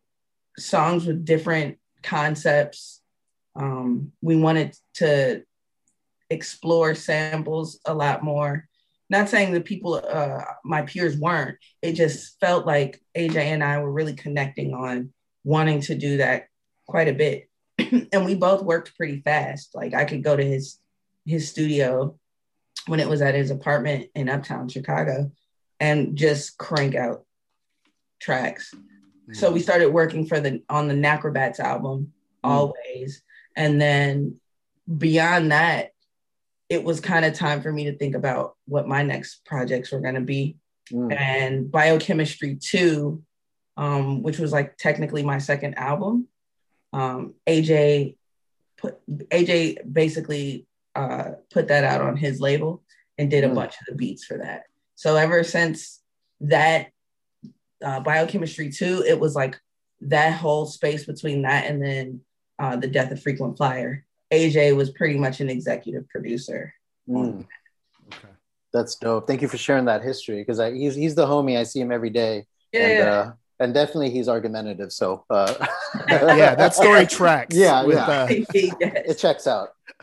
songs with different concepts. Um, we wanted to explore samples a lot more. Not saying that people, uh, my peers weren't. It just felt like A J and I were really connecting on wanting to do that quite a bit. And we both worked pretty fast. Like I could go to his his studio when it was at his apartment in Uptown Chicago and just crank out tracks. Mm. So we started working for the on the Necrobats album, Mm. Always. And then beyond that, it was kind of time for me to think about what my next projects were going to be. Mm. And Biochemistry two, um, which was like technically my second album, um, A J put A J basically uh, put that out on his label and did a Mm. bunch of the beats for that. So ever since that uh, Biochemistry two, it was like that whole space between that and then uh, the Death of Frequent Flyer. A J was pretty much an executive producer. Mm. Okay. That's dope. Thank you for sharing that history, because he's he's the homie. I see him every day. Yeah. And, uh, and definitely he's argumentative. So uh, Yeah, that story tracks. Yeah, with, yeah. Uh, Yes. it checks out. Yes.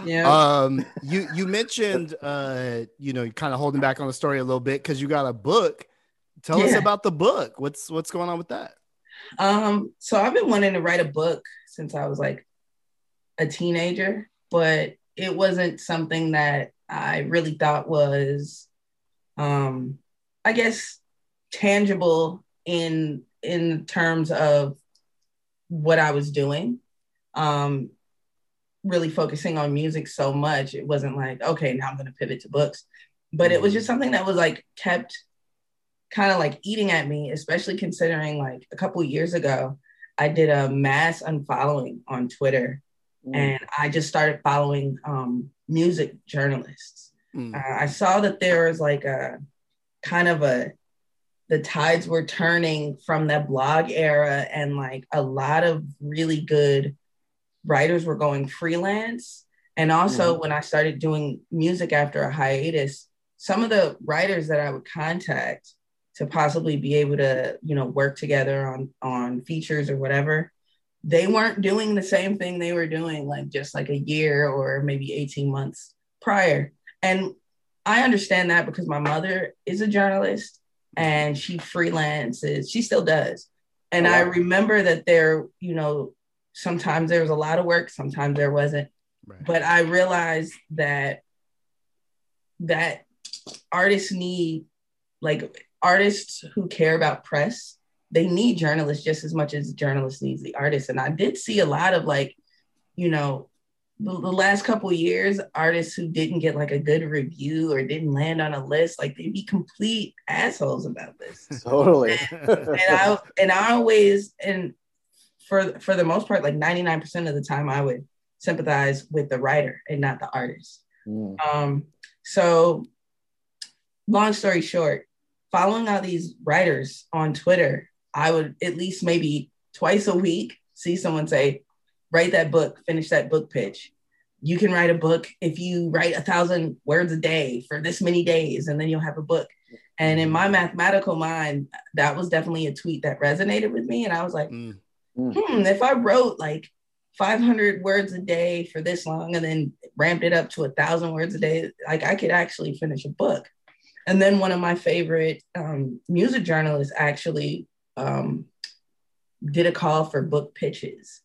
Yeah. Um, you you mentioned uh, you know, kind of holding back on the story a little bit because you got a book. Tell us Yeah. about the book. What's what's going on with that? Um, so I've been wanting to write a book since I was like a teenager, but it wasn't something that I really thought was, um, I guess, tangible in in terms of what I was doing. Um, really focusing on music so much, it wasn't like, okay, now I'm going to pivot to books. But it was just something that was like kept kind of like eating at me, especially considering like a couple years ago, I did a mass unfollowing on Twitter. Mm. And I just started following um, music journalists. Mm. Uh, I saw that there was like a kind of a, the tides were turning from that blog era, and like a lot of really good writers were going freelance. And also mm. when I started doing music after a hiatus, some of the writers that I would contact to possibly be able to, you know, work together on, on features or whatever, they weren't doing the same thing they were doing like just like a year or maybe eighteen months prior. And I understand that because my mother is a journalist and she freelances, she still does. And oh, wow. I remember that there, you know, sometimes there was a lot of work, sometimes there wasn't. Right. But I realized that that artists need, like artists who care about press, they need journalists just as much as journalists needs the artists. And I did see a lot of like, you know, the, the last couple of years, artists who didn't get like a good review or didn't land on a list, like they'd be complete assholes about this. Totally. and, and I and I always, and for for the most part, like ninety-nine percent of the time, I would sympathize with the writer and not the artist. Mm. Um, so long story short, following all these writers on Twitter, I would at least maybe twice a week see someone say, write that book, finish that book pitch. You can write a book if you write a thousand words a day for this many days, and then you'll have a book. And in my mathematical mind, that was definitely a tweet that resonated with me. And I was like, mm. hmm, if I wrote like five hundred words a day for this long and then ramped it up to a thousand words a day, like I could actually finish a book. And then one of my favorite um, music journalists actually um, did a call for book pitches.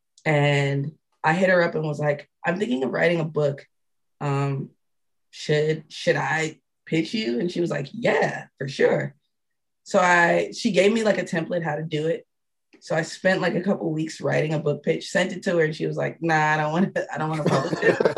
And I hit her up and was like, I'm thinking of writing a book. Um, should, should I pitch you? And she was like, yeah, for sure. So I, she gave me like a template how to do it. So I spent like a couple of weeks writing a book pitch, sent it to her, and she was like, nah, I don't want to, I don't want to publish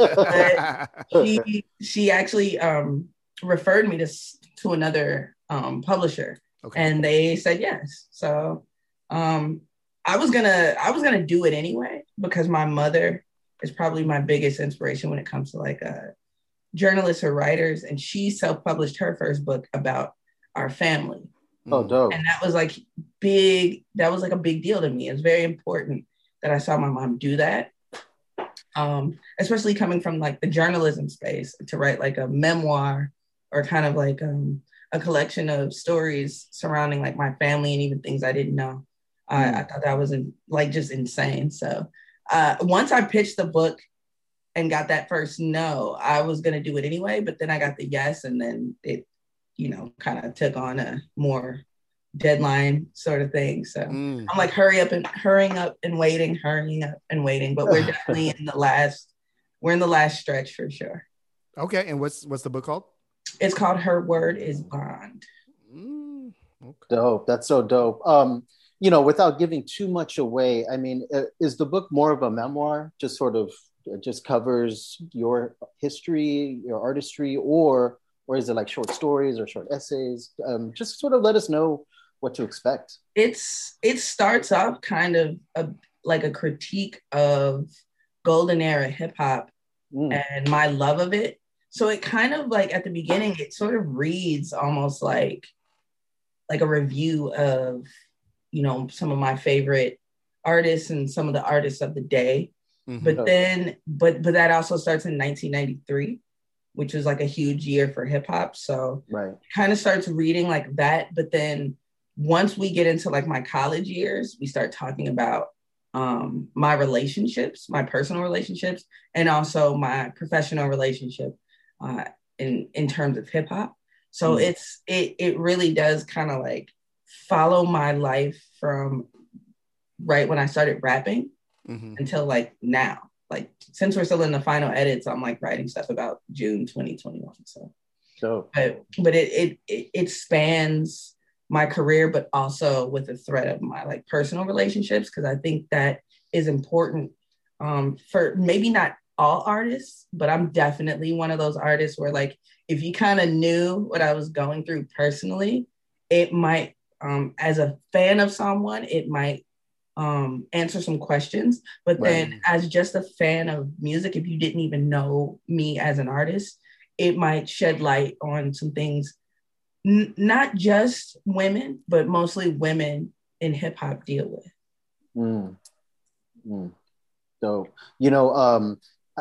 it. But she, she actually um, referred me to, to another um, publisher, okay. And they said yes. So um, I was gonna, I was gonna do it anyway, because my mother is probably my biggest inspiration when it comes to like uh, journalists or writers. And she self-published her first book about our family. Oh, dope. And that was like big, that was like a big deal to me. It's very important that I saw my mom do that. Um, especially coming from like the journalism space, to write like a memoir or kind of like um, a collection of stories surrounding like my family and even things I didn't know. Mm. I, I thought that was in, like just insane. So uh, once I pitched the book and got that first no, I was going to do it anyway, but then I got the yes, and then it, you know, kind of took on a more deadline sort of thing. So mm. I'm like, hurry up and hurrying up and waiting, hurrying up and waiting. But we're definitely in the last, we're in the last stretch for sure. Okay. And what's, what's the book called? It's called Her Word is Bond. Mm. Okay. Dope. That's so dope. Um, you know, without giving too much away, I mean, is the book more of a memoir, just sort of just covers your history, your artistry, or Or is it like short stories or short essays? Um, just sort of let us know what to expect. It's it starts off kind of a, like a critique of golden era hip hop mm. and my love of it. So it kind of like at the beginning, it sort of reads almost like like a review of, you know, some of my favorite artists and some of the artists of the day. Mm-hmm. But then, but but that also starts in nineteen ninety-three. Which was like a huge year for hip hop. So right. It kind of starts reading like that. But then once we get into like my college years, we start talking about um, my relationships, my personal relationships, and also my professional relationship uh, in in terms of hip hop. So mm. it's it it really does kind of like follow my life from right when I started rapping mm-hmm. until like now. Like since we're still in the final edits, I'm like writing stuff about June twenty twenty-one. So, so but but it it it, it spans my career, but also with the thread of my like personal relationships, because I think that is important um, for maybe not all artists, but I'm definitely one of those artists where like if you kind of knew what I was going through personally, it might, um, as a fan of someone, it might um, answer some questions. But right. then as just a fan of music, if you didn't even know me as an artist, it might shed light on some things. N- not just women, but mostly women in hip hop deal with. Mm. Mm. So, you know, um, I,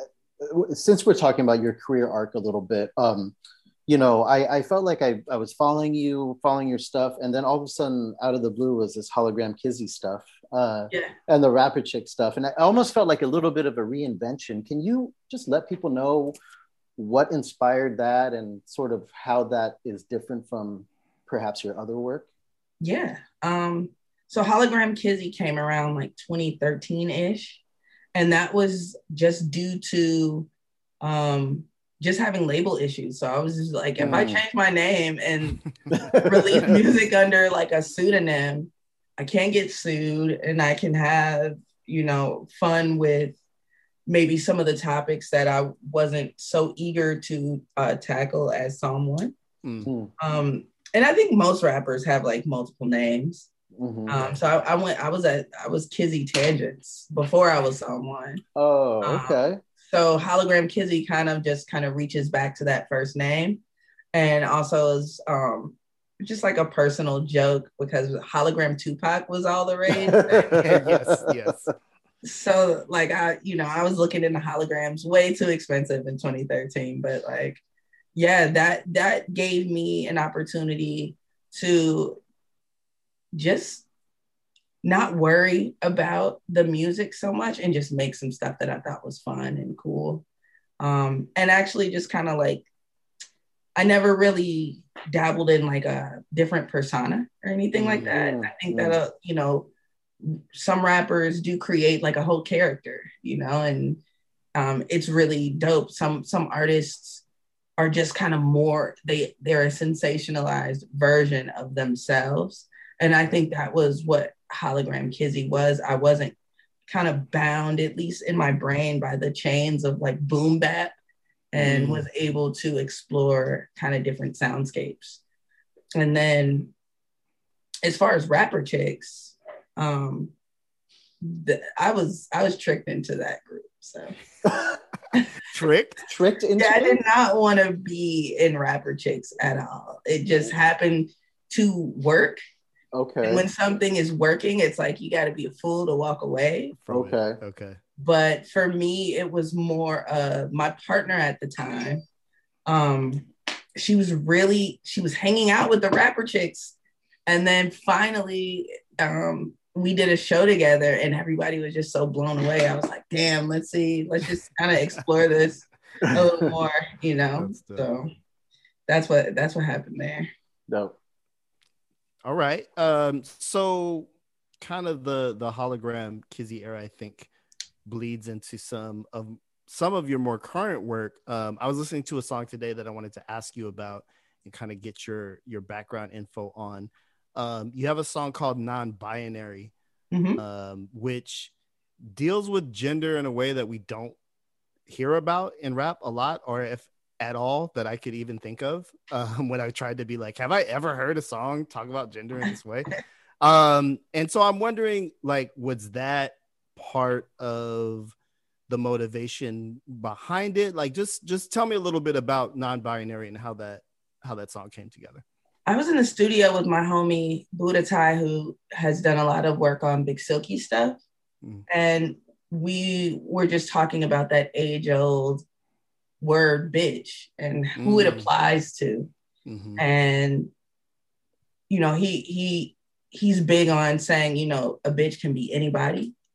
I, since we're talking about your career arc a little bit, um, you know, I, I felt like I, I was following you, following your stuff, and then all of a sudden, out of the blue, was this Hologram Kizzy stuff uh, yeah. and the Rapper Chick stuff, and I almost felt like a little bit of a reinvention. Can you just let people know what inspired that and sort of how that is different from perhaps your other work? Yeah. Um, so Hologram Kizzy came around like twenty thirteen-ish. And that was just due to um, just having label issues. So I was just like, if mm. I change my name and release music under like a pseudonym, I can't get sued and I can have, you know, fun with maybe some of the topics that I wasn't so eager to uh, tackle as someone. Mm. Um, and I think most rappers have like multiple names. Mm-hmm. Um, so I, I went, I was at, I was Kizzy Tangents before I was someone. Oh, okay. Um, so Hologram Kizzy kind of just kind of reaches back to that first name. And also is um, just like a personal joke because Hologram Tupac was all the rage. yes, yes. So like I, you know, I was looking into holograms way too expensive in twenty thirteen, but like, yeah, that that gave me an opportunity to just not worry about the music so much and just make some stuff that I thought was fun and cool. Um, and actually just kind of like, I never really dabbled in like a different persona or anything like that. I think that, uh, you know, some rappers do create like a whole character, you know, and um, it's really dope. Some some artists are just kind of more, they, they're a sensationalized version of themselves. And I think that was what Hologram Kizzy was. I wasn't kind of bound, at least in my brain, by the chains of like boom bap and mm. was able to explore kind of different soundscapes. And then as far as Rapper Chicks, um, the, I was I was tricked into that group. So tricked? Tricked into yeah, I did it? not want to be in Rapper Chicks at all. It just happened to work. Okay. And when something is working, it's like you got to be a fool to walk away. Okay. It. Okay. But for me, it was more uh, my partner at the time. Um, she was really, she was hanging out with the Rapper Chicks. And then finally, um, we did a show together and everybody was just so blown away. I was like, damn, let's see, let's just kind of explore this a little more, you know? That's so that's what, that's what happened there. Dope. All right. Um, so kind of the, the Hologram Kizzy era, I think, bleeds into some of some of your more current work. Um, I was listening to a song today that I wanted to ask you about and kind of get your, your background info on. Um, you have a song called Non-Binary, mm-hmm. um, which deals with gender in a way that we don't hear about in rap a lot, or if at all that I could even think of um, when I tried to be like, have I ever heard a song talk about gender in this way? um, and so I'm wondering, like, was that part of the motivation behind it? Like, just just tell me a little bit about Non-Binary and how that how that song came together. I was in the studio with my homie Buddha Tai, who has done a lot of work on Big Silky stuff. Mm. And we were just talking about that age-old word bitch and who mm. it applies to. Mm-hmm. And, you know, he he he's big on saying, you know, a bitch can be anybody.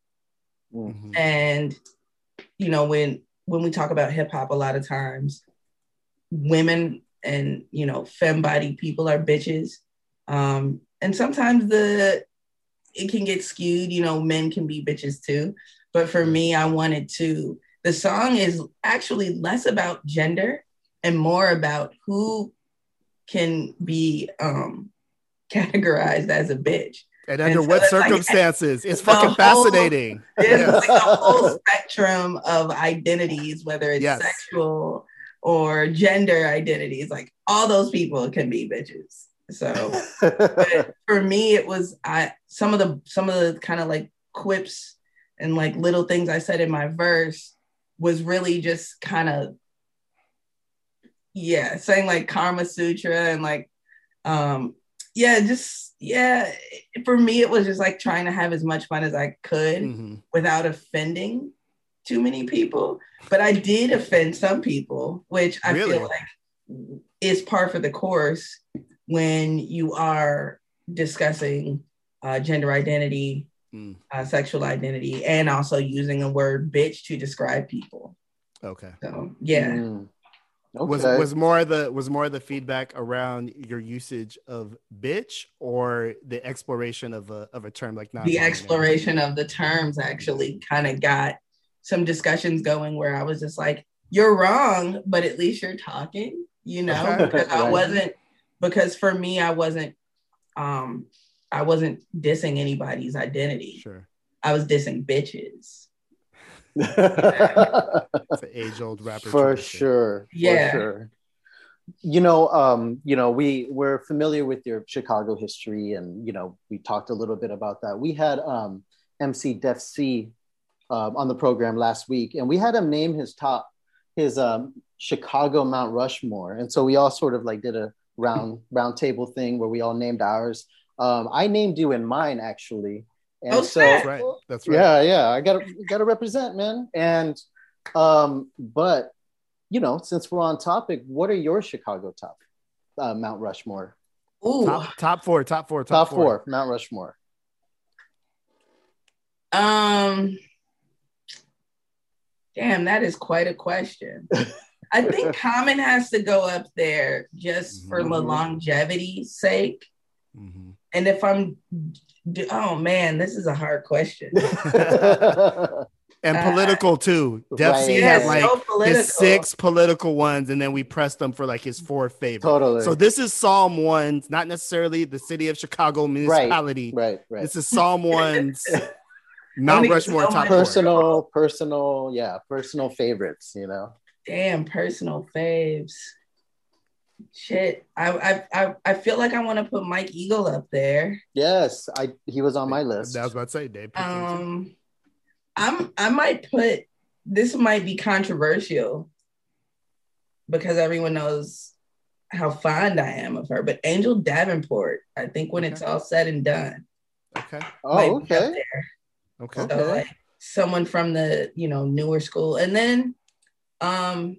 Mhm. And you know, when when we talk about hip hop, a lot of times women and you know femme-bodied people are bitches, um, and sometimes the it can get skewed. You know, men can be bitches too. But for me, I wanted to. The song is actually less about gender and more about who can be um, categorized as a bitch. And under And so what it's like- circumstances? it's the fucking whole- fascinating. It's Yes. like a whole spectrum of identities, whether it's Yes. sexual or gender identities. Like all those people can be bitches. So but for me, it was I some of the some of the kind of like quips and like little things I said in my verse was really just kind of yeah, saying like Karma Sutra and like um yeah, just yeah, for me it was just like trying to have as much fun as I could Mhm. without offending too many people. But I did offend some people, which I Really? feel like is par for the course when you are discussing uh, gender identity, Mm. uh, sexual identity, and also using a word bitch to describe people. Okay. So yeah. Mm. Okay. Was was more of the was more of the feedback around your usage of bitch or the exploration of a of a term like The non-binary? exploration of the terms actually kind of got some discussions going where I was just like, you're wrong, but at least you're talking, you know, Okay. because I Right. wasn't, because for me, I wasn't, um, I wasn't dissing anybody's identity. Sure. I was dissing bitches. It's an age-old rapper for tradition. sure. Yeah. For sure. You know, um, you know, we we're familiar with your Chicago history, and you know, we talked a little bit about that. We had um, M C Def C um, on the program last week, and we had him name his top his um, Chicago Mount Rushmore, and so we all sort of like did a round round table thing where we all named ours. Um, I named you in mine actually, and Oh, so snap. That's right. That's right. yeah, yeah, I gotta gotta represent, man. And um, but you know, since we're on topic, what are your Chicago top uh, Mount Rushmore? Ooh, Top top four, top four, Top, top, four. Mount Rushmore. um, damn, that is quite a question. I think Common has to go up there just for the Mhm. longevity's sake. Mm-hmm. And if I'm, oh man, this is a hard question. And Uh, political too. Def C Right. had Yeah, like so political. his six political ones, and then we pressed them for like his four favorite. Totally. So this is Psalm one's, not necessarily the city of Chicago municipality. right, right. This is Psalm one's Mount Only Rushmore so top much four. personal, personal, yeah, personal favorites, you know. Damn, personal faves. Shit, I I I, I feel like I want to put Mike Eagle up there. Yes, I he was on my list. I was about to say, Dave. picked him too. Um, I'm I might put this might be controversial because everyone knows how fond I am of her, but Angel Davenport, I think when it's Okay. all said and done, Okay. might Oh, be up okay. there. Okay. So Okay. like someone from the you know newer school, and then um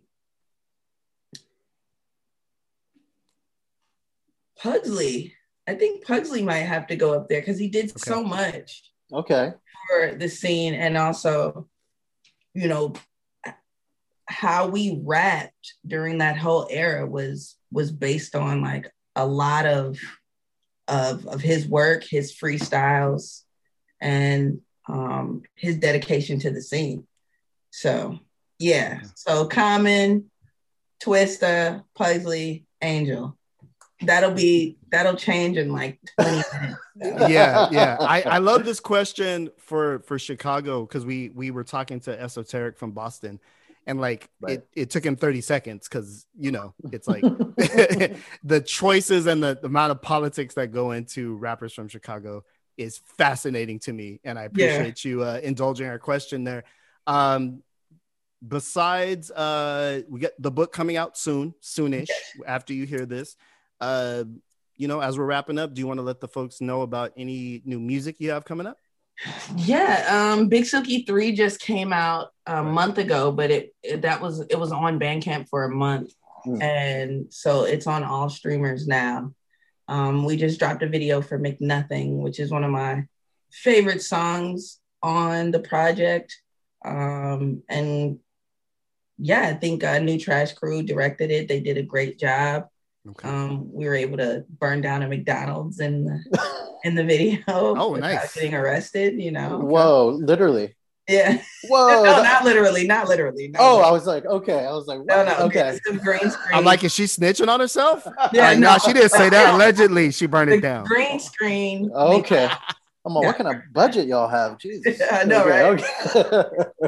Pugsley. I think Pugsley might have to go up there because he did so much Okay. for the scene, and also, you know, how we rapped during that whole era was was based on like a lot of of of his work, his freestyles, and um, his dedication to the scene. So yeah, so Common, Twista, Pugsley, Angel. That'll be that'll change in like twenty minutes. So. Yeah, yeah. I, I love this question for for Chicago because we we were talking to Esoteric from Boston, and like Right. it, it took him thirty seconds because you know it's like the choices and the, the amount of politics that go into rappers from Chicago is fascinating to me, and I appreciate you uh, indulging our question there. Um, besides, uh, we get the book coming out soon, soonish after you hear this. Uh, you know, as we're wrapping up, do you want to let the folks know about any new music you have coming up? Yeah, um, Big Silky three just came out a Right. month ago, but it, it that was it was on Bandcamp for a month, Hmm. and so it's on all streamers now. Um, we just dropped a video for McNothing, which is one of my favorite songs on the project. Um, and yeah, I think uh, New Trash Crew directed it. They did a great job. Okay. Um, we were able to burn down a McDonald's in the, in the video Oh, without nice. getting arrested, you know? Whoa, literally. Yeah. Whoa. no, that- not literally, not literally. not oh, literally. I was like, okay. I was like, no, what? no, okay. okay. Some green screen. I'm like, is she snitching on herself? Yeah, Like, no. no, she didn't say that. Allegedly, she burned the it down. green screen. Okay. I'm like, Yeah. what kind of budget y'all have? Jesus. I know, Okay, right? okay.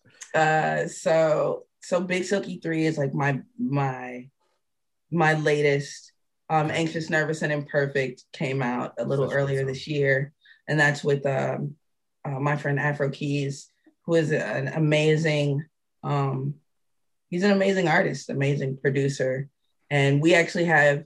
Uh, so so Big Silky three is like my my my latest. Um, Anxious, Nervous, and Imperfect came out a little Such a good earlier song. this year, and that's with um, uh, my friend Afro Keys, who is an amazing. Um, he's an amazing artist, amazing producer, and we actually have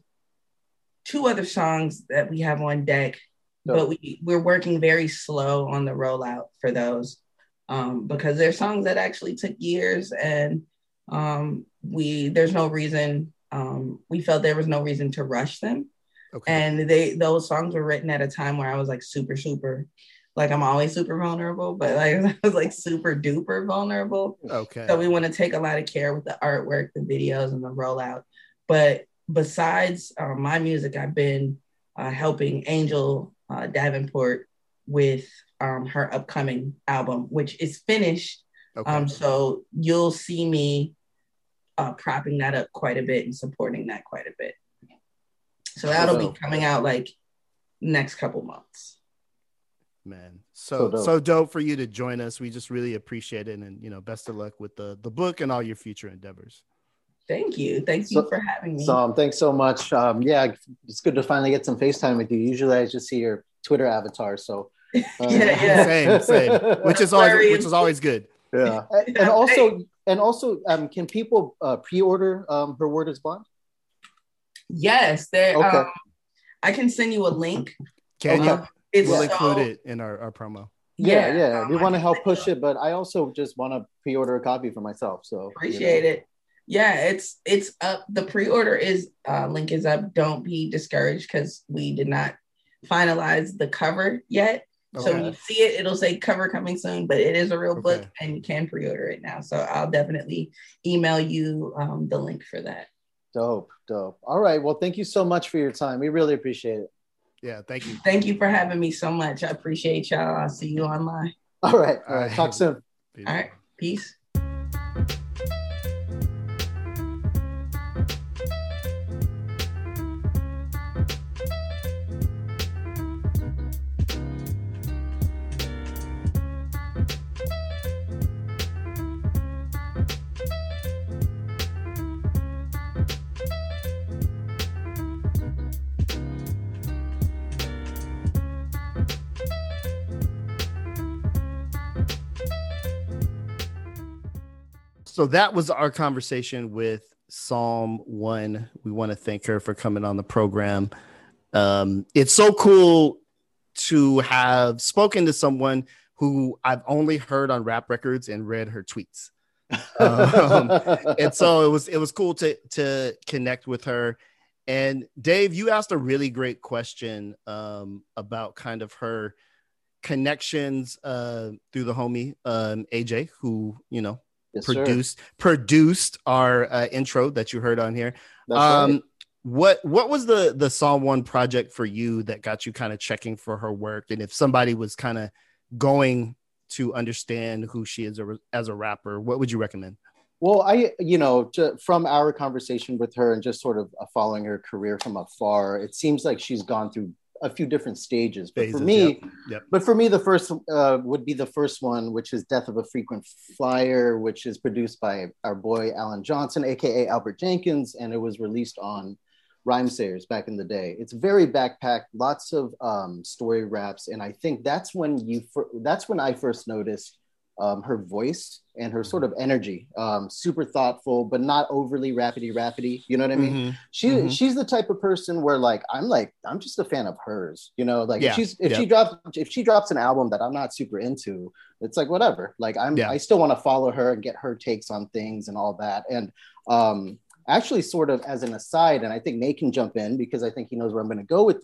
two other songs that we have on deck, Dope. but we we're working very slow on the rollout for those um, because they're songs that actually took years, and um, we there's no reason. Um, we felt there was no reason to rush them. Okay. And they those songs were written at a time where I was like super, super, like I'm always super vulnerable, but like I was like super duper vulnerable. Okay. So we want to take a lot of care with the artwork, the videos, and the rollout. But besides uh, my music, I've been uh, helping Angel uh, Davenport with um, her upcoming album, which is finished. Okay. Um, so you'll see me uh, propping that up quite a bit and supporting that quite a bit. So that'll be coming out like next couple months. Man, So so dope. so dope for you to join us. We just really appreciate it, and you know, best of luck with the the book and all your future endeavors. Thank you. Thank you So- for having me. So um, thanks so much. Um, yeah, it's good to finally get some FaceTime with you. Usually I just see your Twitter avatar. So uh, Yeah, yeah. Same, same. Which is always Very- which is always good. yeah. And, and also, and also, um, can people uh, pre-order um, Her Word Is Bond? Yes, there. Okay. Um, I can send you a link. Can Okay. you? It's We'll so, include it in our, our promo. Yeah, yeah. um, we I want to can help send you push it, but I also just want to pre-order a copy for myself. So Appreciate it. Yeah, it's it's up. The pre-order is uh, link is up. Don't be discouraged because we did not finalize the cover yet. So when Okay. you see it, it'll say cover coming soon, but it is a real book Okay. and you can pre-order it now. So I'll definitely email you um, the link for that. Dope, dope. All right. Well, thank you so much for your time. We really appreciate it. Yeah, thank you. Thank you for having me so much. I appreciate y'all. I'll see you online. All right. All All right. right. Talk soon. Peace. All right. Peace. So that was our conversation with Psalm One. We want to thank her for coming on the program. Um, it's so cool to have spoken to someone who I've only heard on rap records and read her tweets. Um, and so it was it was cool to to connect with her. And Dave, you asked a really great question um, about kind of her connections uh, through the homie um, A J, who you know Yes, sir. produced produced our uh, intro that you heard on here. That's um, right. What what was the the Psalm One project for you that got you kind of checking for her work, and if somebody was kind of going to understand who she is a, as a rapper, what would you recommend? Well, I, you know, ju- from our conversation with her and just sort of uh, following her career from afar, it seems like she's gone through a few different stages. But Phases, for me, yep, yep. but for me, the first uh, would be the first one, which is "Death of a Frequent Flyer," which is produced by our boy Alan Johnson, aka Albert Jenkins, and it was released on Rhymesayers back in the day. It's very backpacked, lots of um, story raps, and I think that's when you fir- that's when I first noticed um, her voice and her sort of energy. Um, super thoughtful, but not overly rapidy rapidy. You know what I mean? Mhm. She Mhm. she's the type of person where like I'm like I'm just a fan of hers. You know, like Yeah, if she's if yeah. she drops if she drops an album that I'm not super into, it's like whatever. Like I'm Yeah. I still want to follow her and get her takes on things and all that. And um, actually, sort of as an aside, and I think Nate can jump in because I think he knows where I'm going to go with this.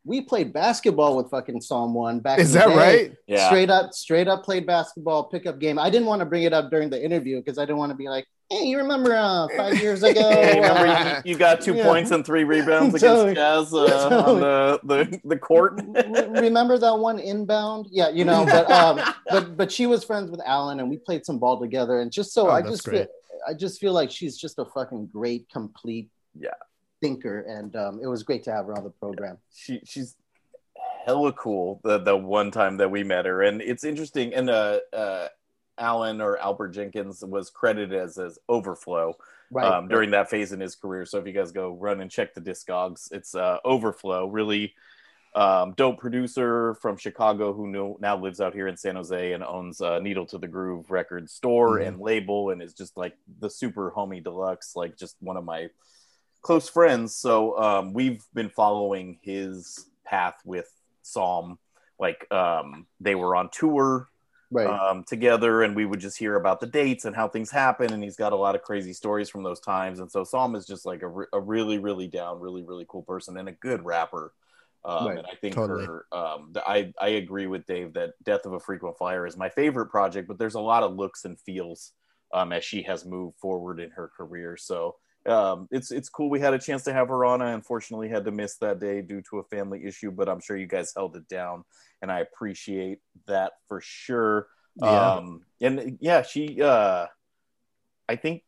we played basketball with fucking Psalm One back. Is in the that day. right? Yeah. Straight up, straight up played basketball pickup game. I didn't want to bring it up during the interview because I didn't want to be like, hey, you remember uh, five years ago? Hey, remember uh, you, you got two Yeah. points and three rebounds against Totally. Jazz uh, on the, the, the court. Re- remember that one inbound? Yeah, you know, but um, but but she was friends with Alan, and we played some ball together. And just so Oh, I that's just great. feel, I just feel like she's just a fucking great, complete, Yeah. thinker, and um, it was great to have her on the program. she she's hella cool the the one time that we met her, and it's interesting. And uh uh Alan or Albert Jenkins was credited as as Overflow Right. um during that phase in his career. So if you guys go run and check the discogs, it's uh Overflow. Really um dope producer from Chicago who know, now lives out here in San Jose and owns uh, Needle to the Groove record store Mhm. and label, and is just like the super homie deluxe, like just one of my close friends. So um, we've been following his path with Psalm. Like um, they were on tour Right. um, together, and we would just hear about the dates and how things happen. And he's got a lot of crazy stories from those times. And so Psalm is just like a, re- a really, really down, really, really cool person and a good rapper. Um, Right. And I think Totally. her, um, the, I, I agree with Dave that Death of a Frequent Flyer is my favorite project, but there's a lot of looks and feels um, as she has moved forward in her career. So um, it's it's cool we had a chance to have her on. I unfortunately had to miss that day due to a family issue, but I'm sure you guys held it down, and I appreciate that for sure. Yeah. Um, and yeah, she uh, I think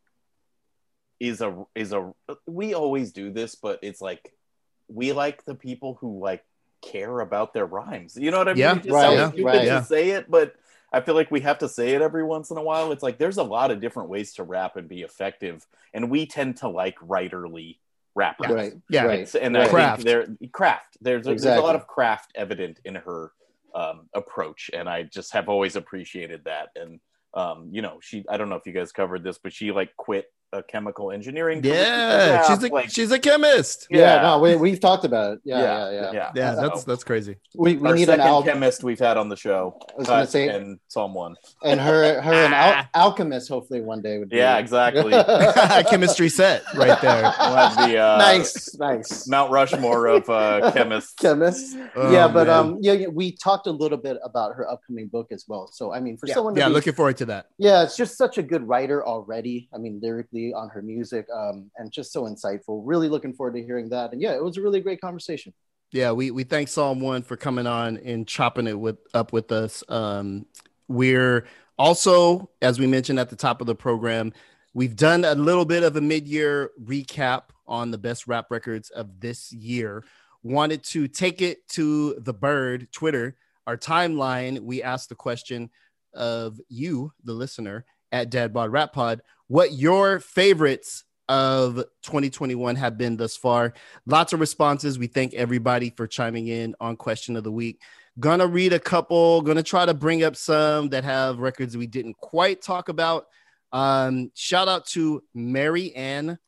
is a is a we always do this, but it's like we like the people who like care about their rhymes. You know what I mean? Yeah. It just Right, sounds stupid right. to Yeah. say it, but I feel like we have to say it every once in a while. It's like there's a lot of different ways to rap and be effective, and we tend to like writerly rappers. Right. Yeah. Right. It's- and right. I Craft. think there craft. There's a, there's a Exactly. lot of craft evident in her um, approach, and I just have always appreciated that. And um, you know, she I don't know if you guys covered this, but she like quit a chemical engineering. career to Yeah, rap, she's a like, she's a chemist. Yeah, Yeah. no, we, we've talked about it. Yeah, yeah, yeah, yeah. yeah. Yeah, So, that's that's crazy. We, we our need an second album. chemist we've had on the show. I was gonna Cut say- and Psalm one. And her, her an al- alchemist, hopefully one day would be. Yeah, exactly. Chemistry set right there. We'll have the uh, nice, nice. Mount Rushmore of uh, chemists. Chemist. Oh, yeah, but man. um, yeah, yeah, we talked a little bit about her upcoming book as well. So I mean, for yeah, someone to yeah be, looking forward to that. yeah, it's just such a good writer already. I mean, lyrically on her music, um, and just so insightful. Really looking forward to hearing that. And yeah, it was a really great conversation. Yeah, we we thank Psalm One for coming on and chopping it with up with us. Um, we're also, as we mentioned at the top of the program, we've done a little bit of a mid-year recap on the best rap records of this year. Wanted to take it to the Bird Twitter, our timeline. We asked the question of you, the listener, at Dad Bod Rap Pod, what your favorites of twenty twenty-one have been thus far. Lots of responses. We thank everybody for chiming in on question of the week. Gonna read a couple, gonna try to bring up some that have records we didn't quite talk about. Um, shout out to Mary Ann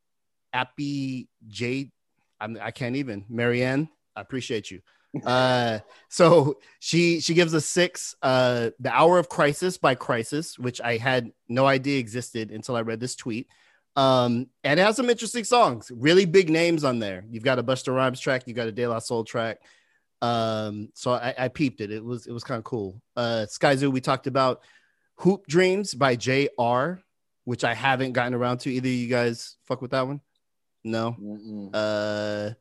Appy J. I'm, I can't even. Mary Ann, I appreciate you. Uh, so she she gives us six. Uh, The Hour of Crisis by Crisis, which I had no idea existed until I read this tweet. Um, and it has some interesting songs, really big names on there. You've got a Busta Rhymes track, you got a De La Soul track. Um, so I, I peeped it. It was it was kind of cool. Uh, Sky Zoo, we talked about Hoop Dreams by J R, which I haven't gotten around to. Either of you guys fuck with that one? No. Mm-mm. Uh,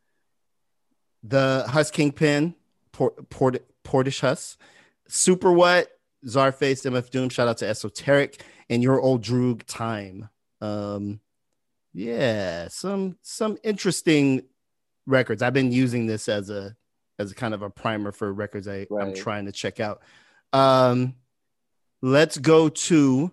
the Huss Kingpin, Port, Port, Portish Huss, Super What, Czarface, M F Doom. Shout out to Esoteric and Your Old Droog Time. Um, yeah, some some interesting records. I've been using this as a as a kind of a primer for records I, I'm Right. trying to check out. Um, let's go to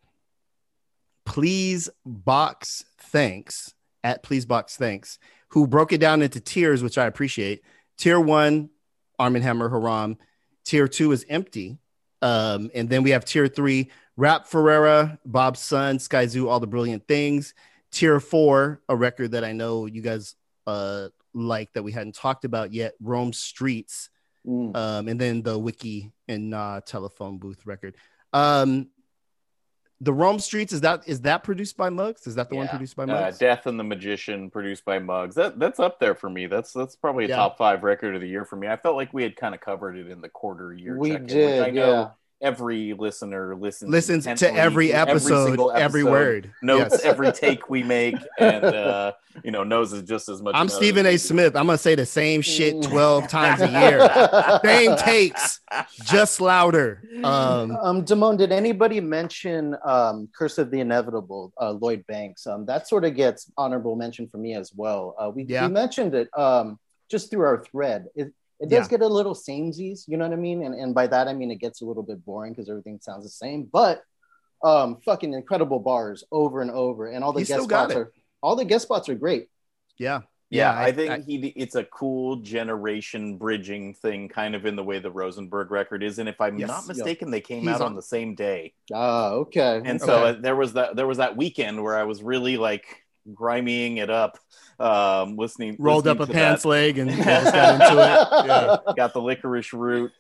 Please Box Thanks at Please Box Thanks, who broke it down into tiers, which I appreciate. Tier one, Arm and Hammer Haram. Tier two is Empty. Um, and then we have tier three, Rap Ferreira, Bob's Son, Sky Zoo, All the Brilliant Things. Tier four, a record that I know you guys uh, like that we hadn't talked about yet, Rome Streets. Mm. Um, and then the Wiki and uh, Telephone Booth record. Um, the Rome Streets, is that is that produced by Muggs? Is that the one Yeah. produced by Uh, Muggs? Death and the Magician, produced by Muggs. That that's up there for me. That's that's probably a Yeah. top five record of the year for me. I felt like we had kind of covered it in the quarter year. We check-in, did, which I know yeah. every listener listens Listens to intently every to episode, single every episode, word. notes Yes. every take we make, and uh, you know knows it just as much. I'm about it Stephen as A. we do. Smith. I'm gonna say the same shit twelve times a year. Same takes, just louder. Um, Um, Damone, did anybody mention um, Curse of the Inevitable, uh, Lloyd Banks? Um, that sort of gets honorable mention for me as well. Uh, we, Yeah. we mentioned it um, just through our thread. It, it does Yeah. get a little samesies, you know what I mean? And, and by that, I mean it gets a little bit boring because everything sounds the same. But um, fucking incredible bars over and over. And all the He guest still got spots it. are all the guest spots are great. yeah. Yeah, I- I, think I- he it's a cool generation bridging thing, kind of in the way the Rosenberg record is. And if I'm Yes. not mistaken, they came He's out on on- the same day. Ah, okay. And okay. so uh, there was that there was that weekend where I was really like grimying it up, um, listening. Rolled listening up a to pants that. leg and just got into it. Yeah. Got the licorice root.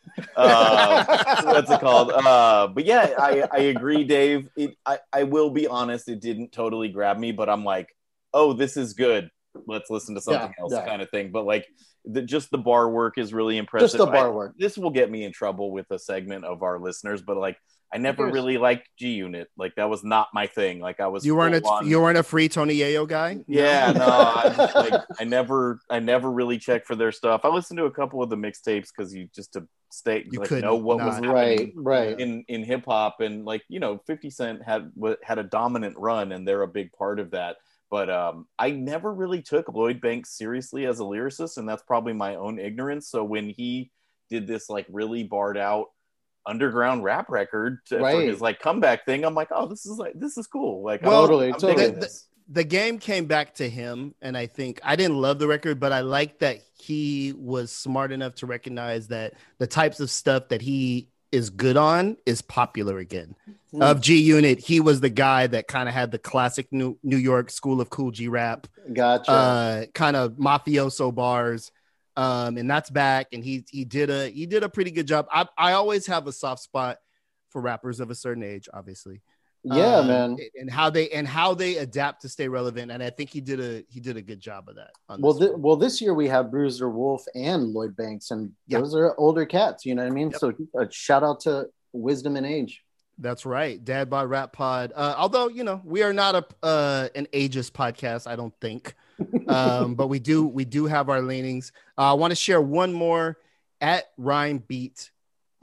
Uh, what's it called? Uh, but yeah, I, I agree, Dave. It, I, I will be honest, it didn't totally grab me, but I'm like, oh, this is good. Let's listen to something Yeah, else, yeah. kind of thing. But like, the, just the bar work is really impressive. Just the bar I- work. This will get me in trouble with a segment of our listeners, but like, I never cares? really liked G Unit. Like, that was not my thing. Like, I was You weren't full a on- you weren't a free Tony Yayo guy. yeah, no, I, just, like, I never, I never really checked for their stuff. I listened to a couple of the mixtapes because you just to stay, You like, couldn't know what was not. happening Right, right. in in hip hop, and like you know, fifty Cent had wa- had a dominant run, and they're a big part of that. But um, I never really took Lloyd Banks seriously as a lyricist, and that's probably my own ignorance. So when he did this like really barred out underground rap record to, for Right. his like comeback thing, I'm like, oh, this is like this is cool. Like, Well, I'm- Totally, I'm totally. digging The- this. The game came back to him, and I think I didn't love the record, but I like that he was smart enough to recognize that the types of stuff that he is good on is popular again. Hmm. Of G Unit, he was the guy that kind of had the classic New New York School of Cool G rap, Gotcha. uh, kind of mafioso bars, um, and that's back. And he he did a he did a pretty good job. I I always have a soft spot for rappers of a certain age, obviously. yeah, um, man. and how they and how they adapt to stay relevant, and I think he did a he did a good job of that. On Well, this thi- one. well, this year we have Bruiser Wolf and Lloyd Banks, and Yeah. those are older cats. You know what I mean? Yep. So, uh, shout out to wisdom and age. That's right, Dad Bod Rap Pod. Uh, although you know we are not a uh, an ageist podcast, I don't think, um, but we do we do have our leanings. Uh, I want to share one more at Rhyme Beat.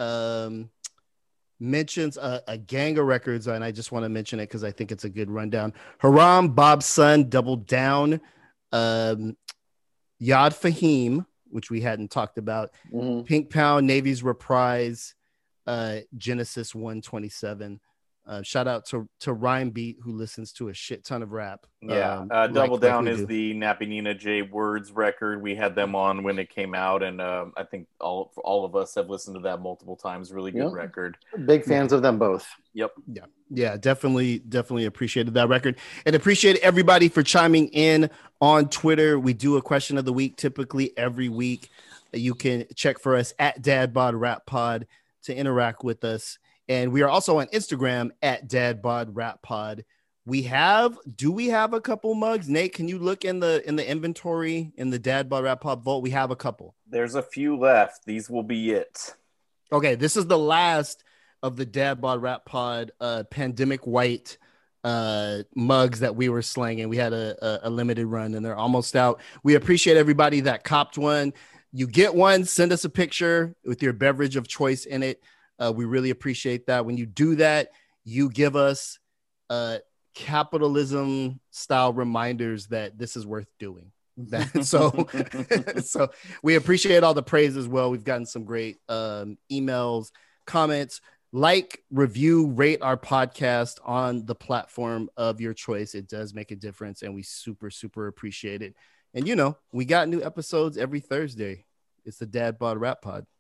Um, mentions a, a gang of records, and I just want to mention it because I think it's a good rundown. Haram, Bob's Son, Double Down, um, Yad Fahim, which we hadn't talked about, Mhm. Pink Pound, Navy's Reprise, uh, Genesis one twenty-seven. Uh, shout out to to Rhyme Beat, who listens to a shit ton of rap. Yeah, um, uh, like- Double like Down we is do. the Nappy Nina J Words record. We had them on when it came out, and um, I think all all of us have listened to that multiple times. Really good Yep. record. Big fans of them both. Yep. Yeah, yeah, definitely, definitely appreciated that record, and appreciate everybody for chiming in on Twitter. We do a question of the week typically every week. You can check for us at Dad Bod Rap Pod to interact with us, and we are also on Instagram at Dad Bod Rap Pod. We have, do we have a couple mugs? Nate, can you look in the in the inventory in the Dad Bod Rap Pod vault? We have a couple. There's a few left. These will be it. Okay, this is the last of the Dad Bod Rap Pod uh, pandemic white uh, mugs that we were slanging. We had a, a, a limited run, and they're almost out. We appreciate everybody that copped one. You get one, send us a picture with your beverage of choice in it. Uh, we really appreciate that. When you do that, you give us uh, capitalism style reminders that this is worth doing. That, so, so we appreciate all the praise as well. We've gotten some great um, emails, comments. Like, review, rate our podcast on the platform of your choice. It does make a difference, and we super, super appreciate it. And you know, we got new episodes every Thursday. It's the Dad Bod Rap Pod.